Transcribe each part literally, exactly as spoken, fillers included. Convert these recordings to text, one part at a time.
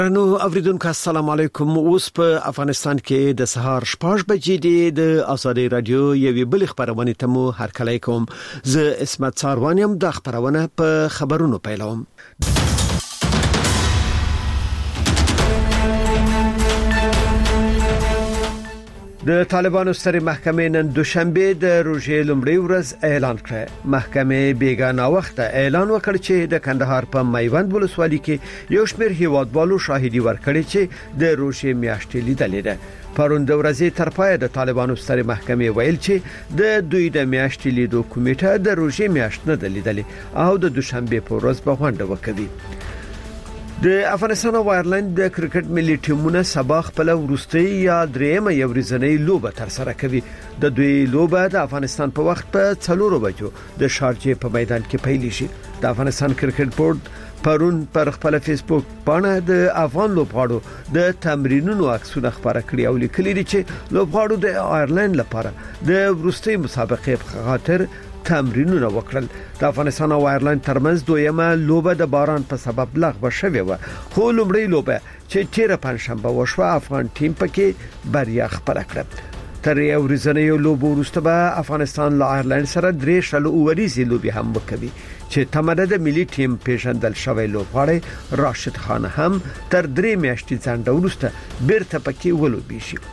نو اوریدونکو السلام علیکم. اوس په افغانستان کې د سهار شپږ بجې دی. د آزادي رادیو یوې بل خبرونه ته مو هرکلی کوم. زه اسمت ساروانیم. د خبرونه په خبرونو پیلوم. د طالبانو ستر محکمې نن دوشنبه د روزې لومړی ورځ اعلان کړ. محکمې بیګانه وخت اعلان وکړ چې د کندهار په میوند ولسوالۍ کې یو شمېر هیوادوالو شاهدي ورکړي چې د روزې میاشتې لیدلې ده. پرون د ورځې تر پای د طالبانو ستر محکمې ویل چې د دوی د میاشتې لیدو کمیټه د روزې میاشت نه لیدلې او د دوشنبه په ورځ به غونډه وکړي. د افغانستان او آیرلند د کرکټ ملي ټیمونه سبا خپل ورستۍ یا درېمه یو ورځنۍ لوبه تر سره کوي. د دوی لوبه د افغانستان په وخت په څلور بجو د شارجې په میدان کې پیل شي. د افغانستان کرکټ بورډ پرون پر خپل فیسبوک باندې د افغان لوبغاړو د تمرینونو عکسونه خبره کړي او لیکلي دي چې لوبغاړو د آیرلند لپاره د ورستۍ مسابقې په خاطر تمرینونه وکړل. د افغانستان او آیرلند ترمنځ دویمه لوبه د باران په سبب لغوه شوې و، خو لومړی لوبه چې تیر پنځشنبه وشوه افغان ټیم پکې بریا خپل کړه. تر یو ورځنۍ لوبه وروسته به افغانستان له آیرلند سره درې شل اوریزي لوبي هم وکړي چې تمره د ملي ټیم پیژندل شوی لوبغاړی راشد خان هم تر درې میاشتې ځنډ وروسته بیرته پکې ولوبي شي.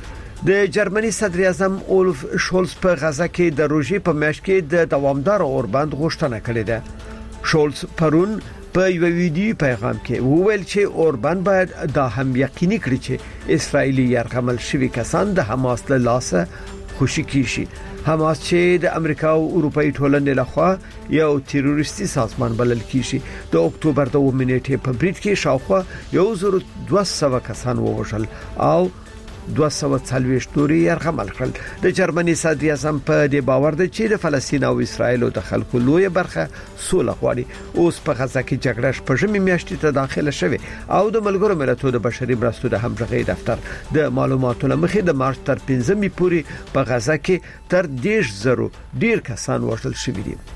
د جرمني صدر اعظم اولف شولز په غزا کې د روژې په میاشت کې د دوامدار اوربند غوښتنه کړې ده. شولز پرون په یو ویډیو پیغام کې وویل چې اوربند باید دا هم یقیني کړي چې اسرایلی یرغمل شوی کسان د حماس له لاسه خوشی کیشي. حماس چې د امریکا او اروپאי ټولنې لخوا یو تروریستي سازمان بلل کیږي. د اکتوبر د اووه نیټې په بریټ کې شاوخوا یو زر دوه سوه کسان ووژل او دوه سوه څلوېښت نورې یرغمل کړل. د جرمني صدر اعظم په دې باور دی چې د فلسطین او اسرایل د خلکو لوی برخه سوله غواړي. اوس په غزا کې جګړه شپږمې میاشتې ته داخله شوه او د ملګرو ملتونو د بشري مرستو د همغږي دفتر د معلوماتو لمخې د مارچ تر پنځمې پورې په غزا کې تر دېرش زرو ډیر کسان وژل شوي دي.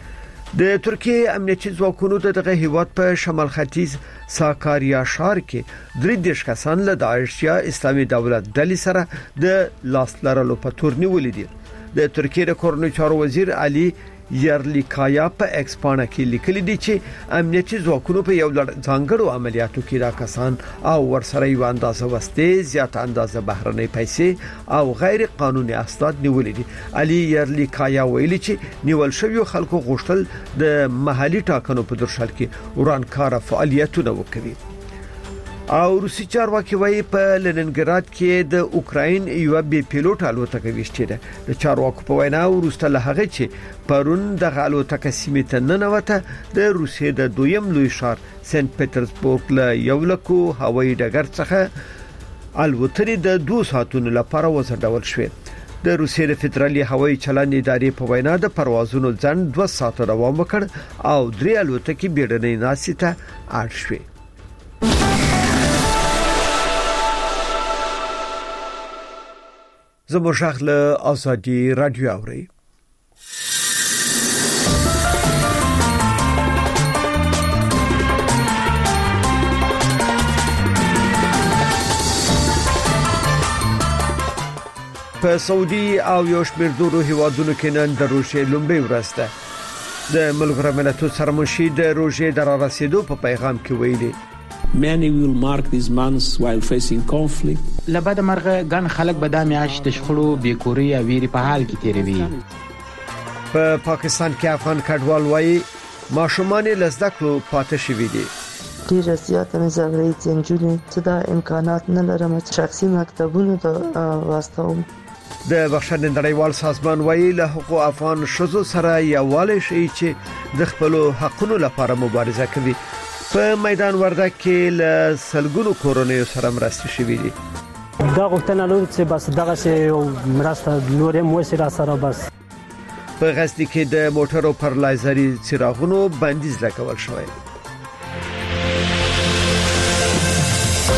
د ترکیه امنیتي ځواکونو دغه هیواد په شمال ختیځ ساکاریا ښار کې درې دیرش کسان له داعش یا اسلامي دولت ډلې سره د لاس لرلو په تور نیولې دي. د ترکیه د کورنۍ چارو وزیر علي یرلیکایا په ایکس پاڼه کې لیکلي دي چې امنیتي ځواکونو په یو لړ ځانګړو عملیاتو کې دا کسان او ورسره یو اندازه وسته زیات اندازه بهرنۍ پیسې او غیر قانوني اسناد نیولې دي. علي یرلیکایا ویلي چې نیول شوی خلکو غوښتل د محلي ټاکنو په درشل کې ورانکار فعالیتونه وکړي. او روسي چارواکي وايي په لننګراد کې د اوکراین یو بي پیلوټ الوتکه وشته ده. د چارواکو په وینا ورسته له هغه چې پرون د الوتکه سیمه ته ننوته د روسیې د دویم لوی ښار سنت پټرزبورګ له یو لکو هوایي ډګر څخه الوتنې د دوه ساعتونو لپاره وځنډول شوې. د روسیې د فدرالي هوایي چلند ادارې په وینا د پروازونو ځنډ دوه ساعته دوام وکړ او درې الوتکې بیړنۍ ناستې ته اړ شوې. زموږ شغل آزادي رادیو اوري. په سعودي او یو شمېر نورو هیوادونو کې نن د روژې لومړۍ ورځ ده. د ملګرو ملتونو سرمنشي د روژې د رارسېدو په پیغام کې ویلي Many will mark these months while facing conflict. لبد مرغه ګڼ خلک به د میاشت د شخړو بیکوري او ویری په حال کې تیروي. په پا پاکستان کې افغان کډوال وايي ماشومان له زده کړو پاتې شوي دي. ډیره زیاته مې زغړې چې نجونې چې دا امکانات نه لرم چې شخصي مکتبونو ته واستوم. د بخښنې نړیوال سازمان وايي له حقوق افغان شذو سره یووالی شي چې د خپل حقونو لپاره مبارزه کوي. په میدان وردګ کې له سلګونو کورونو سره مرستې شوې دي. دا غوښتنه لري چې بس دغه شی مرسته نورې موثره سره بس. په غزني کې د موټرو پر لایزري څراغونو بندیز لګول شوی.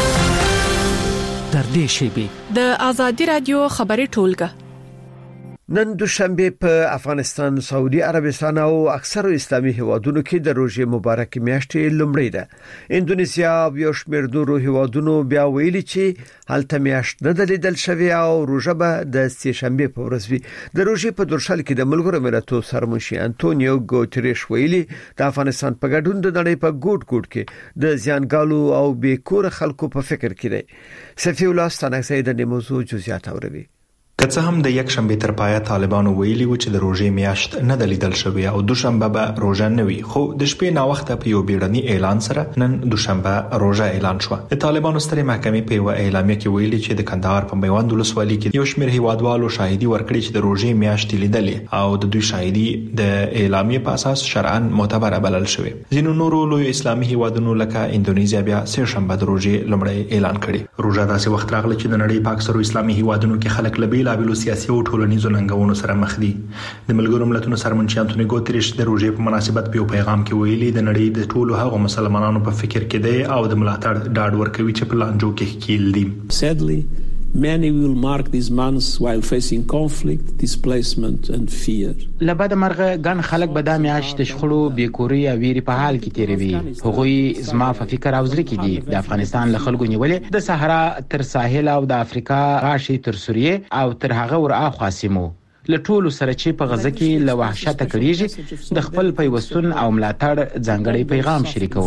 تر دې شی به د آزادي رادیو خبري ټولګه نن دوشنبه په افغانستان، سعودي عربستان او اکثر اسلامي هیوادونو کې د روزې مبارک میاشتې لومړی ده. اندونیزیا او یو شمېر نورو هیوادونو بیا ویلي چې هلته میاشت نه لیدل شوی او روزه به د سه شنبه په ورځ وي. د روزې په درشل کې د ملګرو ملتونو سرمنشي انټونیو ګوتریش ویلي د افغانستان په ګډون د نړۍ په ګوټ ګوټ کې د زیانګالو او بیکور خلکو په فکر کې دی. صفی الله ستانکزی د موضوع جزئیات اوروي. که څه هم د یک شنبه تر پایه طالبانو ویلي و چې د روزې میاشت نه د لیدل شوی او دوشنبه به روزه نه وي، خو د شپې نا وخت په یو بیړني اعلان سره نن دوشنبه روزه اعلان شو. د طالبانو سترې محکمې په یو اعلامیه کې ویلي چې د کندهار په میوند ولسوالۍ کې یو شمېر هیوادوالو شاهدي ورکړي چې د روزې میاشت لیدلې او د دوی شاهدي د اعلامیه په اساس شرعاً معتبره بلل شوی. ځینو نورو لوی اسلامي هیوادونو لکه اندونیزیا بیا سه شنبه د روزې لومړی اعلان کړي. روزه داسې وخت راغلی چې د نړۍ په اکثرو اسلامي هیوادونو کې خلک لبیل بېلابېلو سیاسي او ټولنیزو ننګونو سره مخ دي. د ملګرو ملتونو سرمنشي انټونیو ګوتریش د روزې په مناسبت په پیغام کې ویلي د نړۍ د ټولو هغو مسلمانانو په فکر کې دی او د ملاتړ ډاډ ورکوي چې په لانجو کې ښکیل دي. Sadly, many will mark these months while facing conflict, displacement and fear. لبد مرغه ګن خلک به د میاشت د شخړو، بیکوري او ویری په حال کې تیروي. هغوی زما په فکر او زړه کې دي. د افغانستان له خلکو نیولې د صحرا تر ساحل او د افریقا غاشي تر سوریه او تر هغه ور اخوا سیمو له ټولو سره چې په غزه کې له وحشت کړيږي د خپل پیوستون او ملاتړ ځانګړي پیغام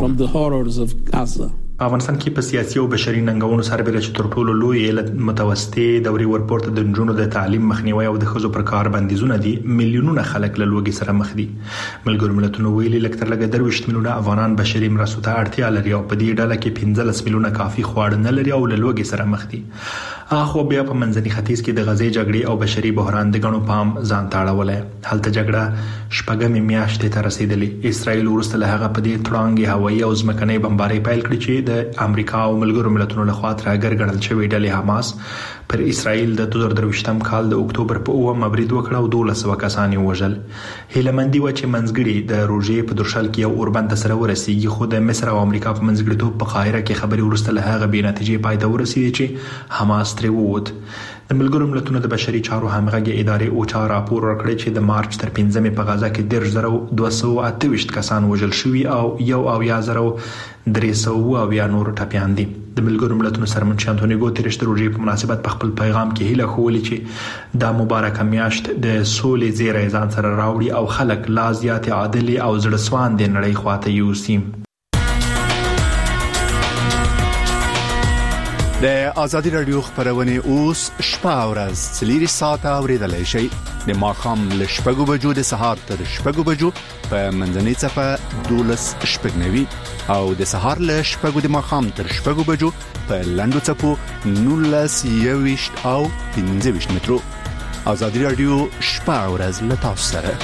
شریکوم. افغانستان کې په سیاسي او بشري ننګونو سربېره چې تر ټولو لوی علت متوسطې دوري ورپورته د نجونو د تعلیم مخنیوي او د ښځو پر کار بندیزونه دي. میلیونونه خلک له لوږې سره مخ دي. ملګرو ملتونو ویلي لږ تر لږه درویشت میلیونه افغانان بشري مرستو ته اړتیا لري او په دې ډله کې پنځلس میلیونه کافي خواړه نه لري او له لوږې سره مخ دي. اخو بیا په منځني ختیځ کې د غزې جګړې او بشري بحران د غنو پام ځان ته اړولې. هلته جګړه شپږمې میاشتې ته رسیدلې. اسرائیل وروسته له هغه په دې تړانګي هوایي او ځمکنۍ بمبارۍ پیل کړې چې د امریکا او ملګرو ملتونو لخوا ترګر ګڼل شوی ډلې حماس پر اسرائیل د دوه زره درویشتم کال د اکتوبر په اووم برید وکړ او دولس کسان یې وژل. هیلمندي و چې منځګړي د روزې په درشل کې یو اوربند سره ورسیږي، خو د مصر او امریکا په منځګړیتوب په قاهره کې خبري ورسته له هغه بې نتیجې پای ته ورسېدې چې حماس ترې ووت. د ملګرو ملتونو د بشري چارو همغږي ادارې اوچا راپور ورکړی چې د مارچ تر پنځمې په غزه کې دېرش زره دوه سوه اته ویشت کسان وژل شوي او یو اویا زره درې سوه اویا نور ټپیان دي. د ملګرو ملتونو سرمنشي انټونیو ګوتریش د روزې په مناسبت په خپل پیغام کې هیله ښوولې چې دا مبارکه میاشت د سولې زیری ځان سره راوړي او خلک لا زیات عادل او زړه سواندې نړۍ خواته یوسي. د آزادی رادیو خبرونه اوس شپه او ورځ څلور ساعته اوریدلای شئ. د ماښام له شپږو بجو د سهار تر شپږو بجو په منځنۍ صفه دولس شپږنوي او د سهار له شپږو د ماښام تر شپږو بجو په لنډو صفو نولس یويشت او پنځه ویشت مترو. آزادی رادیو شپه او ورځ له تاسو سره.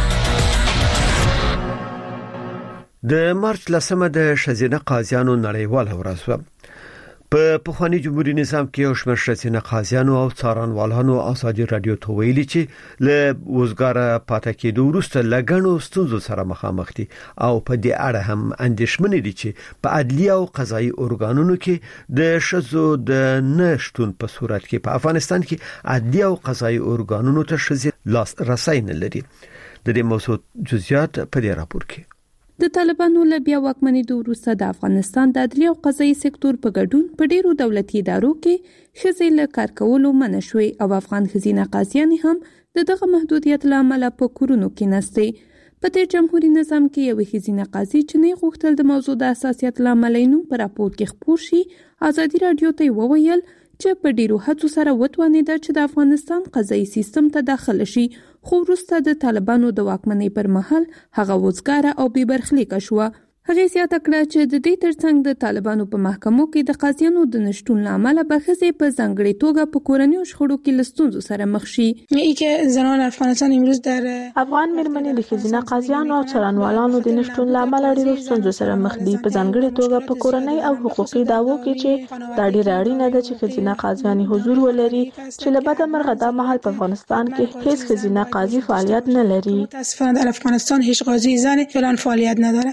د مارچ لسمه د ښځینه قاضیانو نړیواله ورځ وه. په پخوانی جمهوریت نظام کې یو شمېر ښځینه قاضیانو او څارنوالانو آزادي رادیو ته ویلي چې له وزګاره پاتې کېدو وروسته لګڼو ستونزو سره مخامخ دي او په دې اړه هم اندېښمن دي چې په عدلي او قضایي ارګانونو کې د ښځو د نشټون په صورت کې په افغانستان کې عدلي او قضایي ارګانونو ته ښځې لاس رسای نه لري. د دې موضوع جزئیات په دې راپور کې. د طالبانو له بیا واکمنۍ وروسته د افغانستان د عدلي او قضایي سکتور په ګډون په ډیرو دولتي ادارو کې ښځې له کار کولو منع شوې او افغان ښځینه قاضیانې هم د دغه محدودیت له امله په کورونو کې نستې. په تیر جمهوریت نظام کې یو ښځینه قاضي چې نه غوښتل د موضوع د حساسیت له امله نوم په راپور کې خپور شي، آزادي رادیو ته وویل چې په ډیرو هڅو سره وتوانېده چې د افغانستان قضایي سیستم ته داخل شي، خو وروسته د طالبانو د واکمنۍ پر مهال هغه وزګاره او بې برخلیکه شوه. هغه زیاته کړه چې د دې ترڅنګ د طالبانو په محکمو کې د قاضیانو د نشټون له امله به ښځې په ځانګړې توګه په کورنیو شخړو کې له ستونزو سره مخ شي. ای که زنان افغانستان امروز در افغان مېرمنې د ښځینه قاضیانو او څارنوالانو د نشټون له امله ډېرو ستونزو سره مخ دي، په ځانګړې توګه په کورنۍ او حقوقي دعوو کې چې دا ډېره اړینه ده چې ښځینه قاضیانې حضور ولري، چې له بده مرغه دا مهال په افغانستان کې هیڅ ښځینه قاضي فعالیت نه لري. متاسفانه در افغانستان هیچ قاضی زن فعلا فعالیت نداره.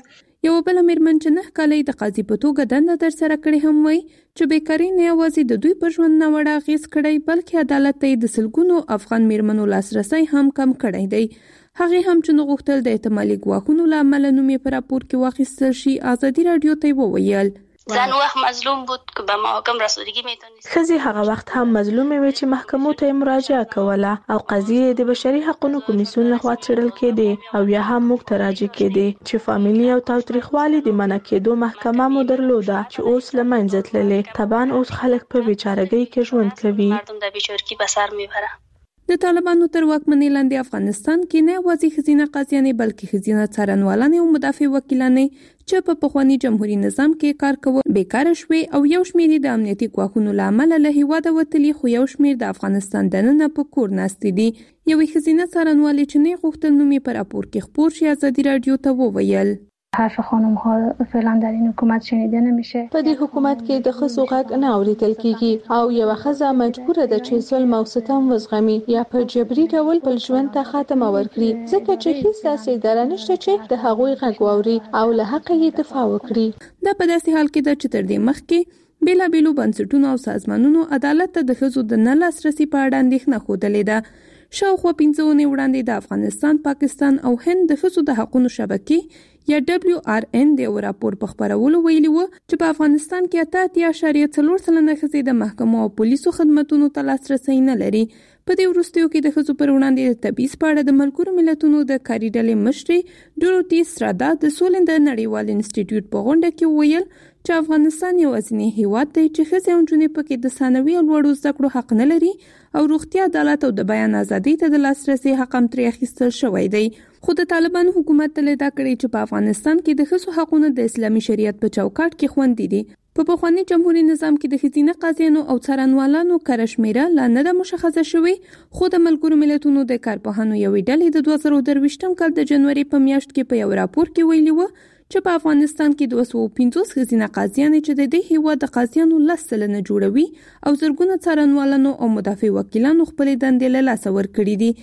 یو بل میرمن چې نه کالې د قاضي په توګه دنده در سره کړې هم وایي چې بیکاری نه یوازې د دوی په ژوند نه وړ اغېز کړی بلکې عدالت ته د سلګونو افغان میرمنو لاسرسي هم کم کړی دی. هغه هم چې نو غوښتل د احتمالي ګواښونو له امله نومې په راپور کې واخیستل شي. ازادي رادیو ته وویل زن وقت مظلوم بود که به محاکم رسیدگی میتونست. خزي هغه وخت هم مظلوم وي چې محکمو ته مراجعه کوله او قضیه د بشري حقوقو کمیسیون لخوا څېړل کېده او یا هم موږ ته راجع کېده چې فامیلی او تاوتریخوالي د منع کېدو محکمه مو درلوده چې اوس له منځه تللې. طبعا اوس خلک په بیچارهګۍ کې ژوند کوي. مردم د بیچارګۍ په سر میبره. د طالبانو تر واکمنۍ لاندې افغانستان کې نه یوازې ښځینه قاضیانې بلکې ښځینه څارنوالانې او مدافع وکیلانې چې په پخواني جمهوریت نظام کې کار کول بیکاره شوې او یو شمېر د امنیتي ګواښونو له امله له هیواده وتلي خو یو شمېر د افغانستان دننه په کور ناستې دي. یوې ښځینه څارنوالې چې نه غوښتل نومې په راپور کې خپور شي ازادي رادیو ته وویل حرف خانم ها فعلا در این حکومت شنیده نمیشه. په دې حکومت کې د ښځو غږ نه اوریدل کیږي او یو ښځه مجبوره ده چې ظلم او ستم وزغمي یا په جبري ډول بل ژوند ته خاتمه ورکړي ځکه چې هیڅ داسې اداره نشته چې د هغوی غږ واوري او له حق یې دفاع وکړي. دا په داسې حال کې ده چې تر دې مخکې بیلابیلو بنسټونو او سازمانونو عدالت ته د ښځو د نه لاسرسي په اړه اندېښنه ښودلې ده. شاوخوا پنځه اونۍ وړاندې د افغانستان، پاکستان او هند د ښځو د حقوقو شبکې یا دبلیو آر ان د یو راپور په خپرولو ویلي و چې په افغانستان کې اته اتیا اعشاریه څلور سلنه ښځې د محکمو او پولیسو خدماتونو ته لاسرسی نه لري. په دې وروستیو کې د ښځو پر وړاندې د تبعیض په اړه د ملګرو ملتونو د کاري ډلې مشرې ډوروتي سرادا د سولې د نړیوال انسټیټیوټ په غونډه کې ویل چې افغانستان یوازینی هیواد دی چې ښځې او نجونې پکې د ثانوي او لوړو زده کړو حق نه لري او روغتیا، عدالت او د بیان ازادۍ ته د لاسرسي حق هم ترې اخیستل شوی دی. خو د طالبانو حکومت تل دا کړی چې په افغانستان کې د ښځو حقونه د اسلامي شریعت په چوکاټ کې خوندي دي. په پخواني جمهوریت نظام کې د ښځینه قاضیانو او څارنوالانو کره شمیره لا نه ده مشخصه شوې خو د ملګرو ملتونو د کارپوهانو یوې ډلې د دوه زره درویشتم کال د جنوري په میاشت کې په یو راپور کې ویلي و چې په افغانستان کې دوه سوه پنځوس ښځینه قاضیانې چې د دې هیواد د قاضیانو لس سلنه جوړوي او زرګونه څارنوالانو او مدافع وکیلانو خپلې دندې له لاسه ورکړي دي.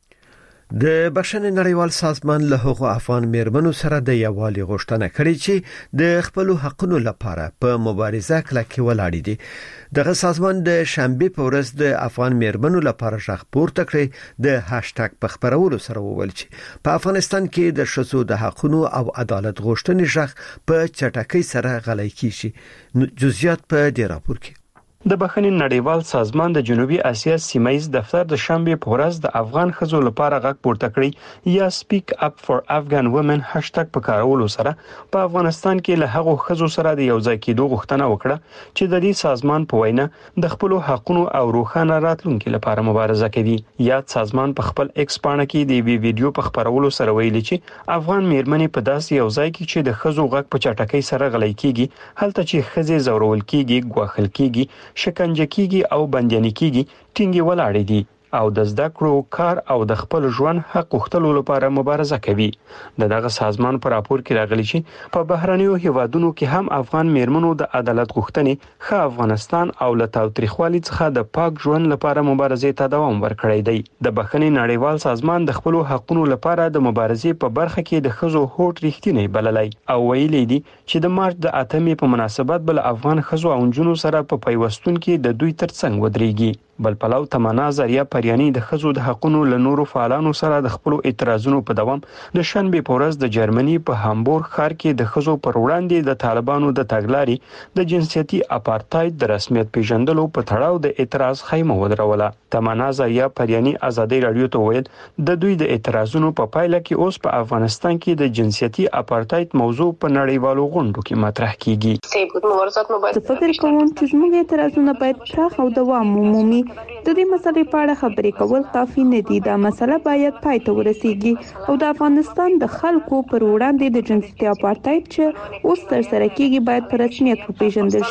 د بشري نړیوال سازمان له هغو افغان میرمنو سره د یووالي غوښتنه کړې چې د خپل حقونو لپاره په مبارزه کلکې ولاړې دي. دغه سازمان د شنبه په ورځ د افغان میرمنو لپاره غږ پورته کړی د هاشټګ په خبرولو سره وویل چې په افغانستان کې د ښځو د حقونو او عدالت غوښتنې غږ په چټکۍ سره غلي کیږي. جزئیات په دې راپور کې. د بخښنې نړیوال سازمان د جنوبي اسیا سیمایي دفتر د شنبه په ورځ د افغان ښځو لپاره غږ پورته کړی یا سپیک اپ فار افغان وومن هاشټګ په کارولو سره په افغانستان کې له هغو ښځو سره د یو ځای کېدو غوښتنه وکړه چې د دې سازمان په وینا د خپل حقوقو او روښانه راتلونکو لپاره مبارزه کوي. یا سازمان په خپل ایکس پاڼه کې د وی ویډیو په خبرولو سره ویلي چې افغان میرمنې په داسې یو ځای کې چې د ښځو غږ په چټکۍ سره غلي کیږي، هلته چې ښځې زورول کیږي، ګواښل کیږي، شکنجه کیږي او بنديان کیږي، ټینګي ولاړې دي او د زده کړو، کار او د خپل ژوند حق غوښتلو لپاره مبارزه کوي. دغه سازمان په راپور کې راغلی چې په بهرنیو هیوادونو کې هم افغان میرمنو د عدالت غوښتنې ښه افغانستان او له تاوتریخوالي څخه د پاک ژوند لپاره مبارزې ته دوام ورکړی دی. د بخښنې نړیوال سازمان د خپل حقوقو لپاره د مبارزې په برخه کې د ښځو هوټ ریښتینی بللی او ویلي دي چې د مارچ د اتمې په مناسبت بل افغان ښځو او نجونو سره په پیوستون کې د دوی ترڅنګ ودرېږي. بل پلو تمنا زریه پریانی د ښځو د حقوقو له نورو فعالانو سره د خپل اعتراضونو په دوام د شنبه په ورځ د جرمني په هامبورګ ښار کې د ښځو پر وړاندې د طالبانو د تګلارې د جنسيتي اپارټاید د رسمیت پیژندلو په تړاو د اعتراض خیمه ودروله. تمنا زریه پریانی ازادي رادیو ته ویل د دوی د اعتراضونو په پایله کې اوس په افغانستان کې د جنسيتي اپارټاید موضوع په نړیوالو غونډو کې مطرح کیږي. زه فکر کوم چې زموږ اعتراضونه باید پراخ او دوام ومومي. د دې مسلې په اړه خبرې کول کافي نه دي. دا مسله باید پای ته ورسیږي او د افغانستان د خلکو پر وړاندې د جنسيتي اپارټاید چې اوس تر سره کیږي باید په رسمیت وپیژندل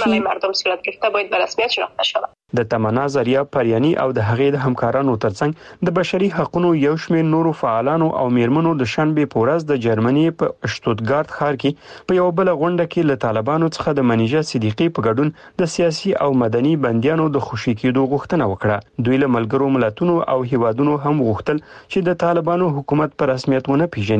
شي. د تمنا زریه پریانی او د هغې د همکارانو ترڅنګ د بشري حقوقو یو شمېر نورو فعالانو او میرمنو د شنبه په ورځ د جرمني په شتوتګارت ښار کې په یو بل غونډه کې له طالبانو څخه د منیجه صدیقی په ګډون د سیاسي او مدني بندیانو د خوشي کېدو غوښتنه وکړه. دوی له ملګرو ملتونو او هیوادونو هم غوښتل چې د طالبانو حکومت په رسمیت ونه پیژني.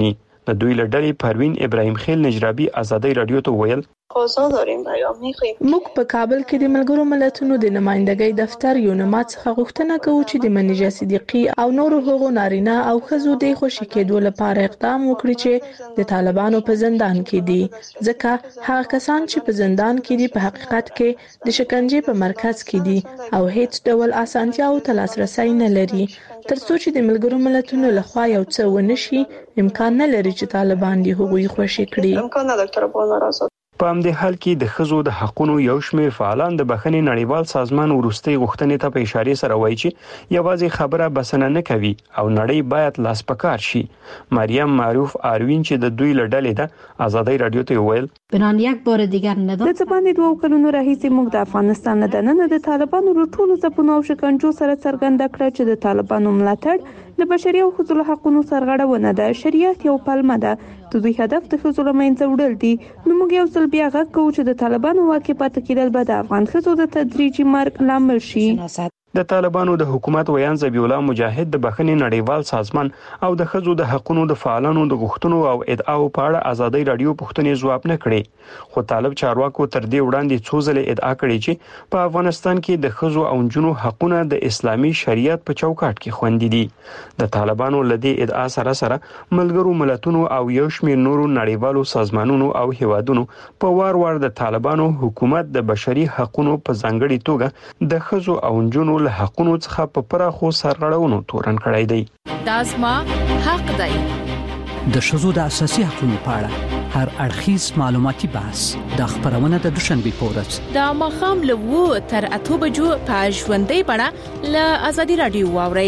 د دوی له ډلې پروین ابراهیم خیل نجرابي ازادي رادیو ته ویل موږ په کابل کې د ملګرو ملتونو د نمائندګۍ دفتر یونمات څخه غوښتنه کوو چې د منیجا صدیقي او نورو هغو نارینه او ښځو د خوشي کېدو لپاره اقدام وکړي چې د طالبانو په زندان کې دي، ځکه هغه کسان چې په زندان کې دي په حقیقت کې د شکنجې په مرکز کې دي او هیڅ ډول اسانتیاو ته لاسرسی نه لري. ترڅو چې د ملګرو ملتونو لخوا یو څه ونشي، امکان نه لري چې طالبان دې هغوی خوشي کړي. په همدې حال کې د ښځو د حقوقو یو شمېر فعالان د بخښنې نړیوال سازمان وروستي غوښتنې ته په اشاره سره وایي چې یوازې خبره بسنه نه کوي او نړۍ باید لاس پکار شي. مریم معروف آروین چې د دوی لړډلې ده ازادي رادیو ته ویل بنان یک بار دیگر نه د ځبانې دوه کلونو راهیسې موږ د افغانستان د نن د طالبانو له ټولو ځپونو او شکنجو سره څرګنده کړه چې د طالبانو ملاتړ د بشري او ښځو حقوقو سرغړونه ده. شریعت یو پلمه ده، د دوی هدف د ښځو له منځه وړل دي. نو موږ یو ځل بیا غږ کوو چې د طالبانو واکې پاتې کېدل به د افغان ښځو د تدریجي مرګ لامل شي. د طالبانو د حکومت ویان ذبیح الله مجاهد د بخښنې نړیوال سازمان او د ښځو د حقوقو د فعالانو د غوښتنو او ادعاو په اړه ازادي رادیو پوښتنې ځواب نه کړي، خو طالب چارواکو تر دې وړاندې څو ځله ادعا کړې چې په افغانستان کې د ښځو او نجونو حقوقونه د اسلامي شریعت په چوکاټ کې خوندي دي. د طالبانو لدی ادعا سره سره ملګرو ملتونو او یو شمېر نورو نړیوالو سازمانونو او هیوادونو په وار وار د طالبانو حکومت د بشري حقوقو په ځانګړي توګه د ښځو او نجونو له حقونو څخه په پراخو سرغړونو تورن کړی دی. دا زما حق دی. د ښځو د اساسي حقوقو په اړه هر اړخیز معلوماتي بحث د خبرونه د دوشنبه په ورځ د ماښام له وو تر اته بجو په ژوندۍ بڼه له ازادي رادیو واورئ.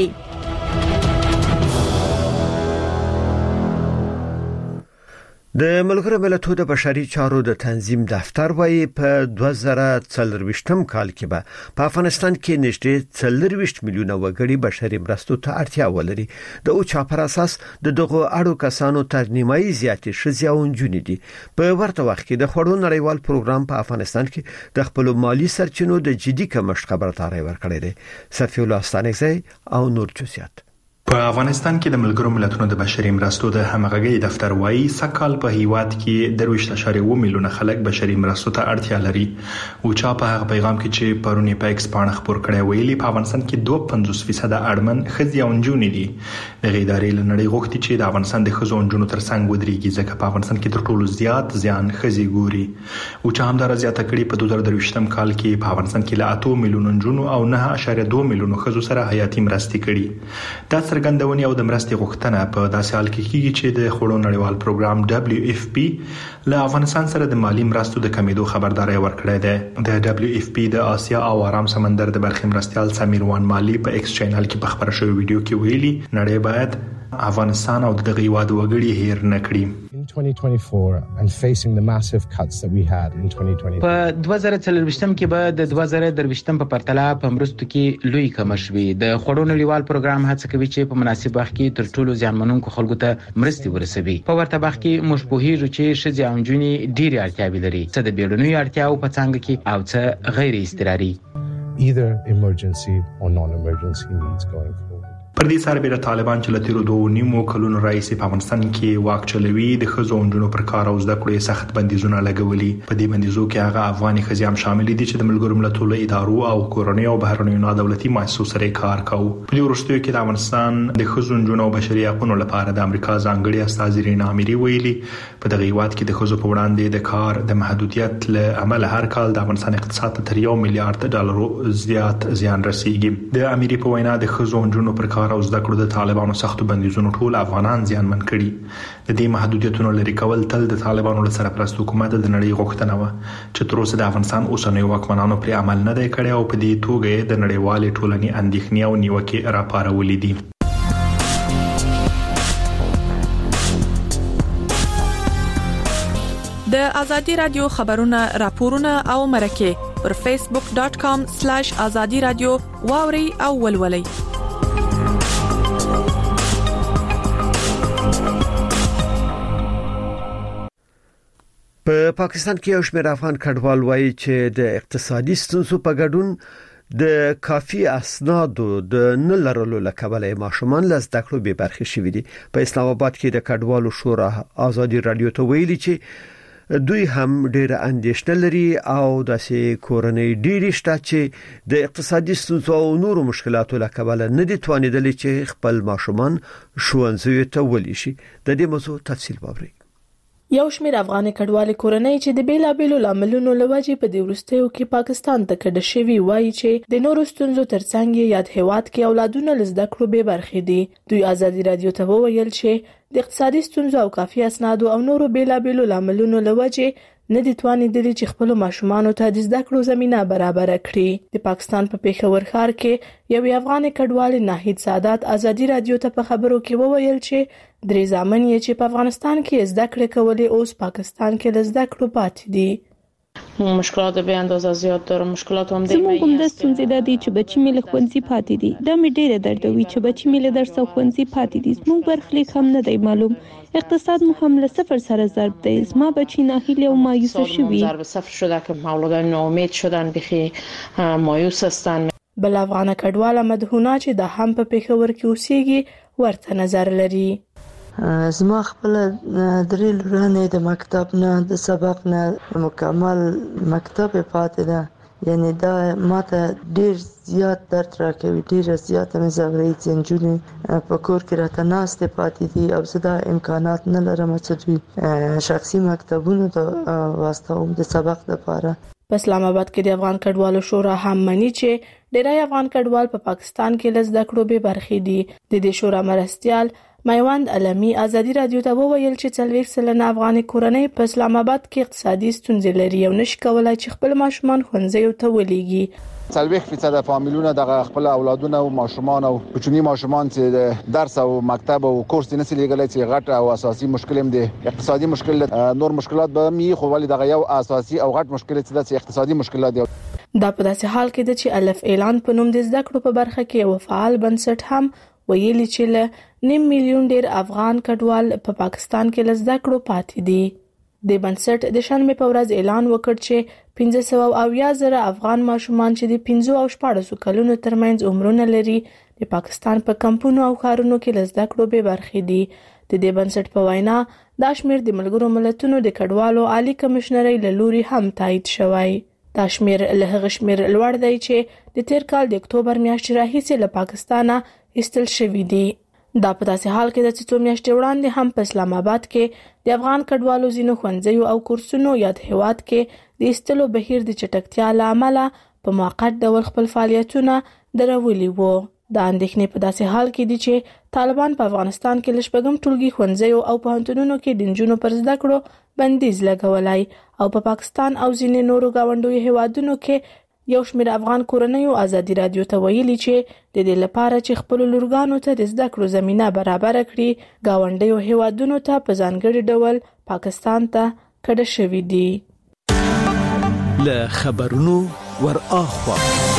د ملګرو ملتونو د بشري چارو د تنظیم دفتر وايي په دوه زره څلرويشتم کال کې به په افغانستان کې نږدې څلرويشت میلیونه وګړي بشري مرستو ته اړتیا ولري. د او چاپر اساس د دغه اړو کسانو تر نیمایي زیاتې ښځې او نجونې دي. په ورته وخت کې د خړو نړیوال پروګرام په افغانستان کې د خپل مالی سرچینو د جدي کمښت خبرداري ورکړې ده. صفی الله ستانکزی او نور جزئیات. په افغانستان کې د ملګرو ملتونو د بشري مرستو د همغږي دفتر وايي سکهال په هیواد کې د دوه اشاریه اووه میلیونه خلک بشري مرستو ته اړتیا لري. او چا په هغه پیغام کې چې پرونی په ایکس باندې خبر کړی ویلي په افغانستان کې دوه پنځوس فیصد اړمن ښځې او نجونې دي. د غیدارې لنړۍ غوښتي چې د افغانستان د ښځو او نجونو ترڅنګ ودرېږي ځکه په افغانستان کې تر ټولو زیات زیان ښځې ګوري. او چا هم دا زیاته کړي په دوه زره درویشتم کال کې په افغانستان کې له اته میلیونه نجونو او نه اشاریه دوه میلیونه ښځو سره حیاتي مرستې کړي. دا څرګندونه او د مرستې غوښتنه په داسې حال کې کیږي چې د خړو نړیوال پروګرام دبليو اف پی له افغانستان سره د مالی مرستو د کمیدو خبرداري ورکړې ده. د دبليو اف پی د آسیا او آرام سمندر د برخې مرستيال سمیر وان مالی په ایکس چینل کې په خبره شوی ویډیو کې ویلي نړۍ باید افغانستان او دغه هیواد وګړي هیر نه کړي. twenty twenty-four and facing the massive cuts that we had in twenty twenty. په دوه زره څلرويشتم کې به د دوه زره درويشتم په پرتله په مرستو کې لوی کمښت وي. د خړو نړیوال پروګرام هڅه کوي چې په مناسب وخت کې تر ټولو ځانمنونکو خلکو ته مرستې ورسوي. په ورته وخت کې موږ په هیڅ چې ښځې او نجونې ډېری اړتیاوې لري، څه د بیړنیو اړتیاو په څنګه کې او څه غیر اضطراري. Either emergency or non-emergency needs going forward. پر دې سربېره طالبان چې له تیرو دوه نیمو کلونو راهیسې په افغانستان کې واک چلوي د ښځو او نجونو پر کار او زده کړو سخت بندیزونه لګولي. په دې بندیزو کې هغه افغاني ښځې هم شامل دي چې د ملګرو ملتونو ادارو او کورنۍ او بهرنیو نادولتي مؤسسو سره کار کوي. په دې وروستیو کې د افغانستان د ښځو نجونو او بشري حقوقو لپاره د امریکا ځانګړي استاذ رینا اميري ویلي په دغه هیواد کې د ښځو په وړاندې د کار د محدودیت له امله هر کال د افغانستان اقتصاد ته تر یو میلیارډ ډالر زیات زیان رسیږي. د اميري په وینا د ښځو او نجونو پر کار او زده کړو د طالبانو سختو بندیزونو ټول افغانان زیانمن کړي. د دې محدودیتونو لري کول تل د طالبانو له سرپرست حکومت د نړۍ غوښتنه و چې تر اوسه د افغانستان اوسنیو واکمنانو پر عمل نه دی کړی او په دې توګه د نړیوالې ټولنې اندېښنې او نیوکې راپارولې دي. د ازادي رادیو خبرونه راپورونه او مرکه پر فیسبوک ډاٹ کام سلیش ازادي رادیو واوري او ولولئ. په پاکستان کې یو شمېر افغان کډوال وایي چې د اقتصادي ستونزو په ګډون د کافي اسنادو د نه لرلو لکبله ماشومان له زده کړو به برخې شوې دي. په اسلام آباد کې د کډوالو شورا آزادي رادیو ته ویلي چې دوی هم ډېر اندېښنه لري او داسې کورنۍ ډېری شته چې د اقتصادي ستونزو او نورو مشکلاتو لکبله نه دي توانیدلي چې خپل ماشومان ښوونځیو ته ولېږي. د دې موضوع تفصیل واورئ. یو شمېر افغان کډوال کورنۍ چې د بیلابېلو لاملونو لوجې په دې وروستیو کې پاکستان ته کډه شوي وایي چې د نورو ستونزو ترڅنګ یاد هیواد کې اولادونه له زده کړو بې برخې دي. دوی آزادي رادیو ته وویل چې د اقتصادي ستونزو او کافي اسنادو او نورو بیلابېلو لاملونو لوجې نه دي توانیدلي چې خپل ماشومان ته د زده کړو زمينه برابر کړي. د پاکستان په پیښور ښار کې یو افغان کډوال ناهید سعادت آزادي رادیو ته په خبرو کې وویل چې درې ځامن یې چې په افغانستان کې زده کړې کولې اوس پاکستان کې له زده کړو پاتې دي. مشکلات به اندازه زیات داره. مشکلات هم دی زموږ هم د ستونزې د دې چې بچی مې له ښوونځي پاتې دي. دا مې ډېره دردوي چې بچی مې له درس او ښوونځي پاتې دي. زموږ برخلیک هم نه دی معلوم. اقتصاد مو هم له صفر سره ضرب دی. زما بچی ناهیل او مایوس شوی. ضرب صفر شده که اولادان ناامید شدن بخي مایوس هستن. بل افغان کډوال مدهونه چې د هم په پیښور کې اوسېږي ورته نظر لري. زما خپل درې لورانې د مکتب نه د سبق نه مکمل مکتب پاتې ده. یعنی دا ماته ډیر زیات درد راکوي. ډیر زیات مې زغري چې نجونې په کور کې راته ناستې پاتې دي او زه دا امکانات نه لرم چې دوی شخصي مکتبونو ته واستوم د سبق لپاره. په اسلام آباد کې د افغان کډوالو شورا هم مني چې ډېری افغان کډوال په پاکستان کې له زده کړو بې برخې دي. د دې شورا مرستیال میوند علمی آزادي رادیو ته وویل چې څلوېښت سلنه افغان کورنۍ په اسلام آباد کې اقتصادي ستونزې لري او نشي کولای چې خپل ماشومان ښوونځیو ته ولېږي. څلوېښت فیصد فامیلونه د خپل اولادونه او ماشومان او کوچني ماشومان چې درس او مکتب او کورس نه سي لګلای چې غټ او اساسي مشکل هم دي. اقتصادي مشکل نور مشکلات به می خو ولې دغه یو اساسي او غټ مشکل چې د اقتصادي مشکلات دي. دا په داسې حال کې چې الف اعلان په نوم د زده کړو په برخه کې یو فعال بنسټ هم ویلي چې له نیم میلیون ډیر افغان کډوال په پاکستان کې له زده کړو پاتې دي. د بنسټ د شنبې په ورځ اعلان وکړ چې پنځه سوه اویا زره افغان ماشومان چې د پنځه او شپاړسو کلونو ترمنځ عمرونه لري د پاکستان په کمپونو او ښارونو کې له زده کړو بې برخې دي. د دې بنسټ په وینا دا شمېر د ملګرو ملتونو د کډوالو عالی کمشنرۍ له لوري هم تایید شوی. دا شمېر له هغه شمېر لوړ دی چې د تیر کال د اکتوبر میاشتې راهیسې له پاکستانه ایستل شوي دي. دا په داسې حال کې د څو میاشتې وړاندې هم په اسلام آباد کې د افغان کډوالو ځینو ښوونځیو او کورسونو یاد هیواد کې د ایستلو بهیر د چټکتیا له امله په موقت ډول خپل فعالیتونه درولي وو. دا اندېښنې په داسې حال کې دي چې طالبان په افغانستان کې له شپږم ټولګي ښوونځیو او پوهنتونونو کې د نجونو پر زده کړو بندیز لګولی او په پاکستان او ځینې نورو ګاونډیو هیوادونو کې یو شمېر افغان کورنیو آزادي رادیو ته ویلي چې د دې لپاره چې خپل لورګانو ته د زده کړو زمينه برابر کړي ګاونډیو هیوادونو ته په ځانګړي ډول پاکستان ته کډه شوي دي. له خبرونو ور اخوا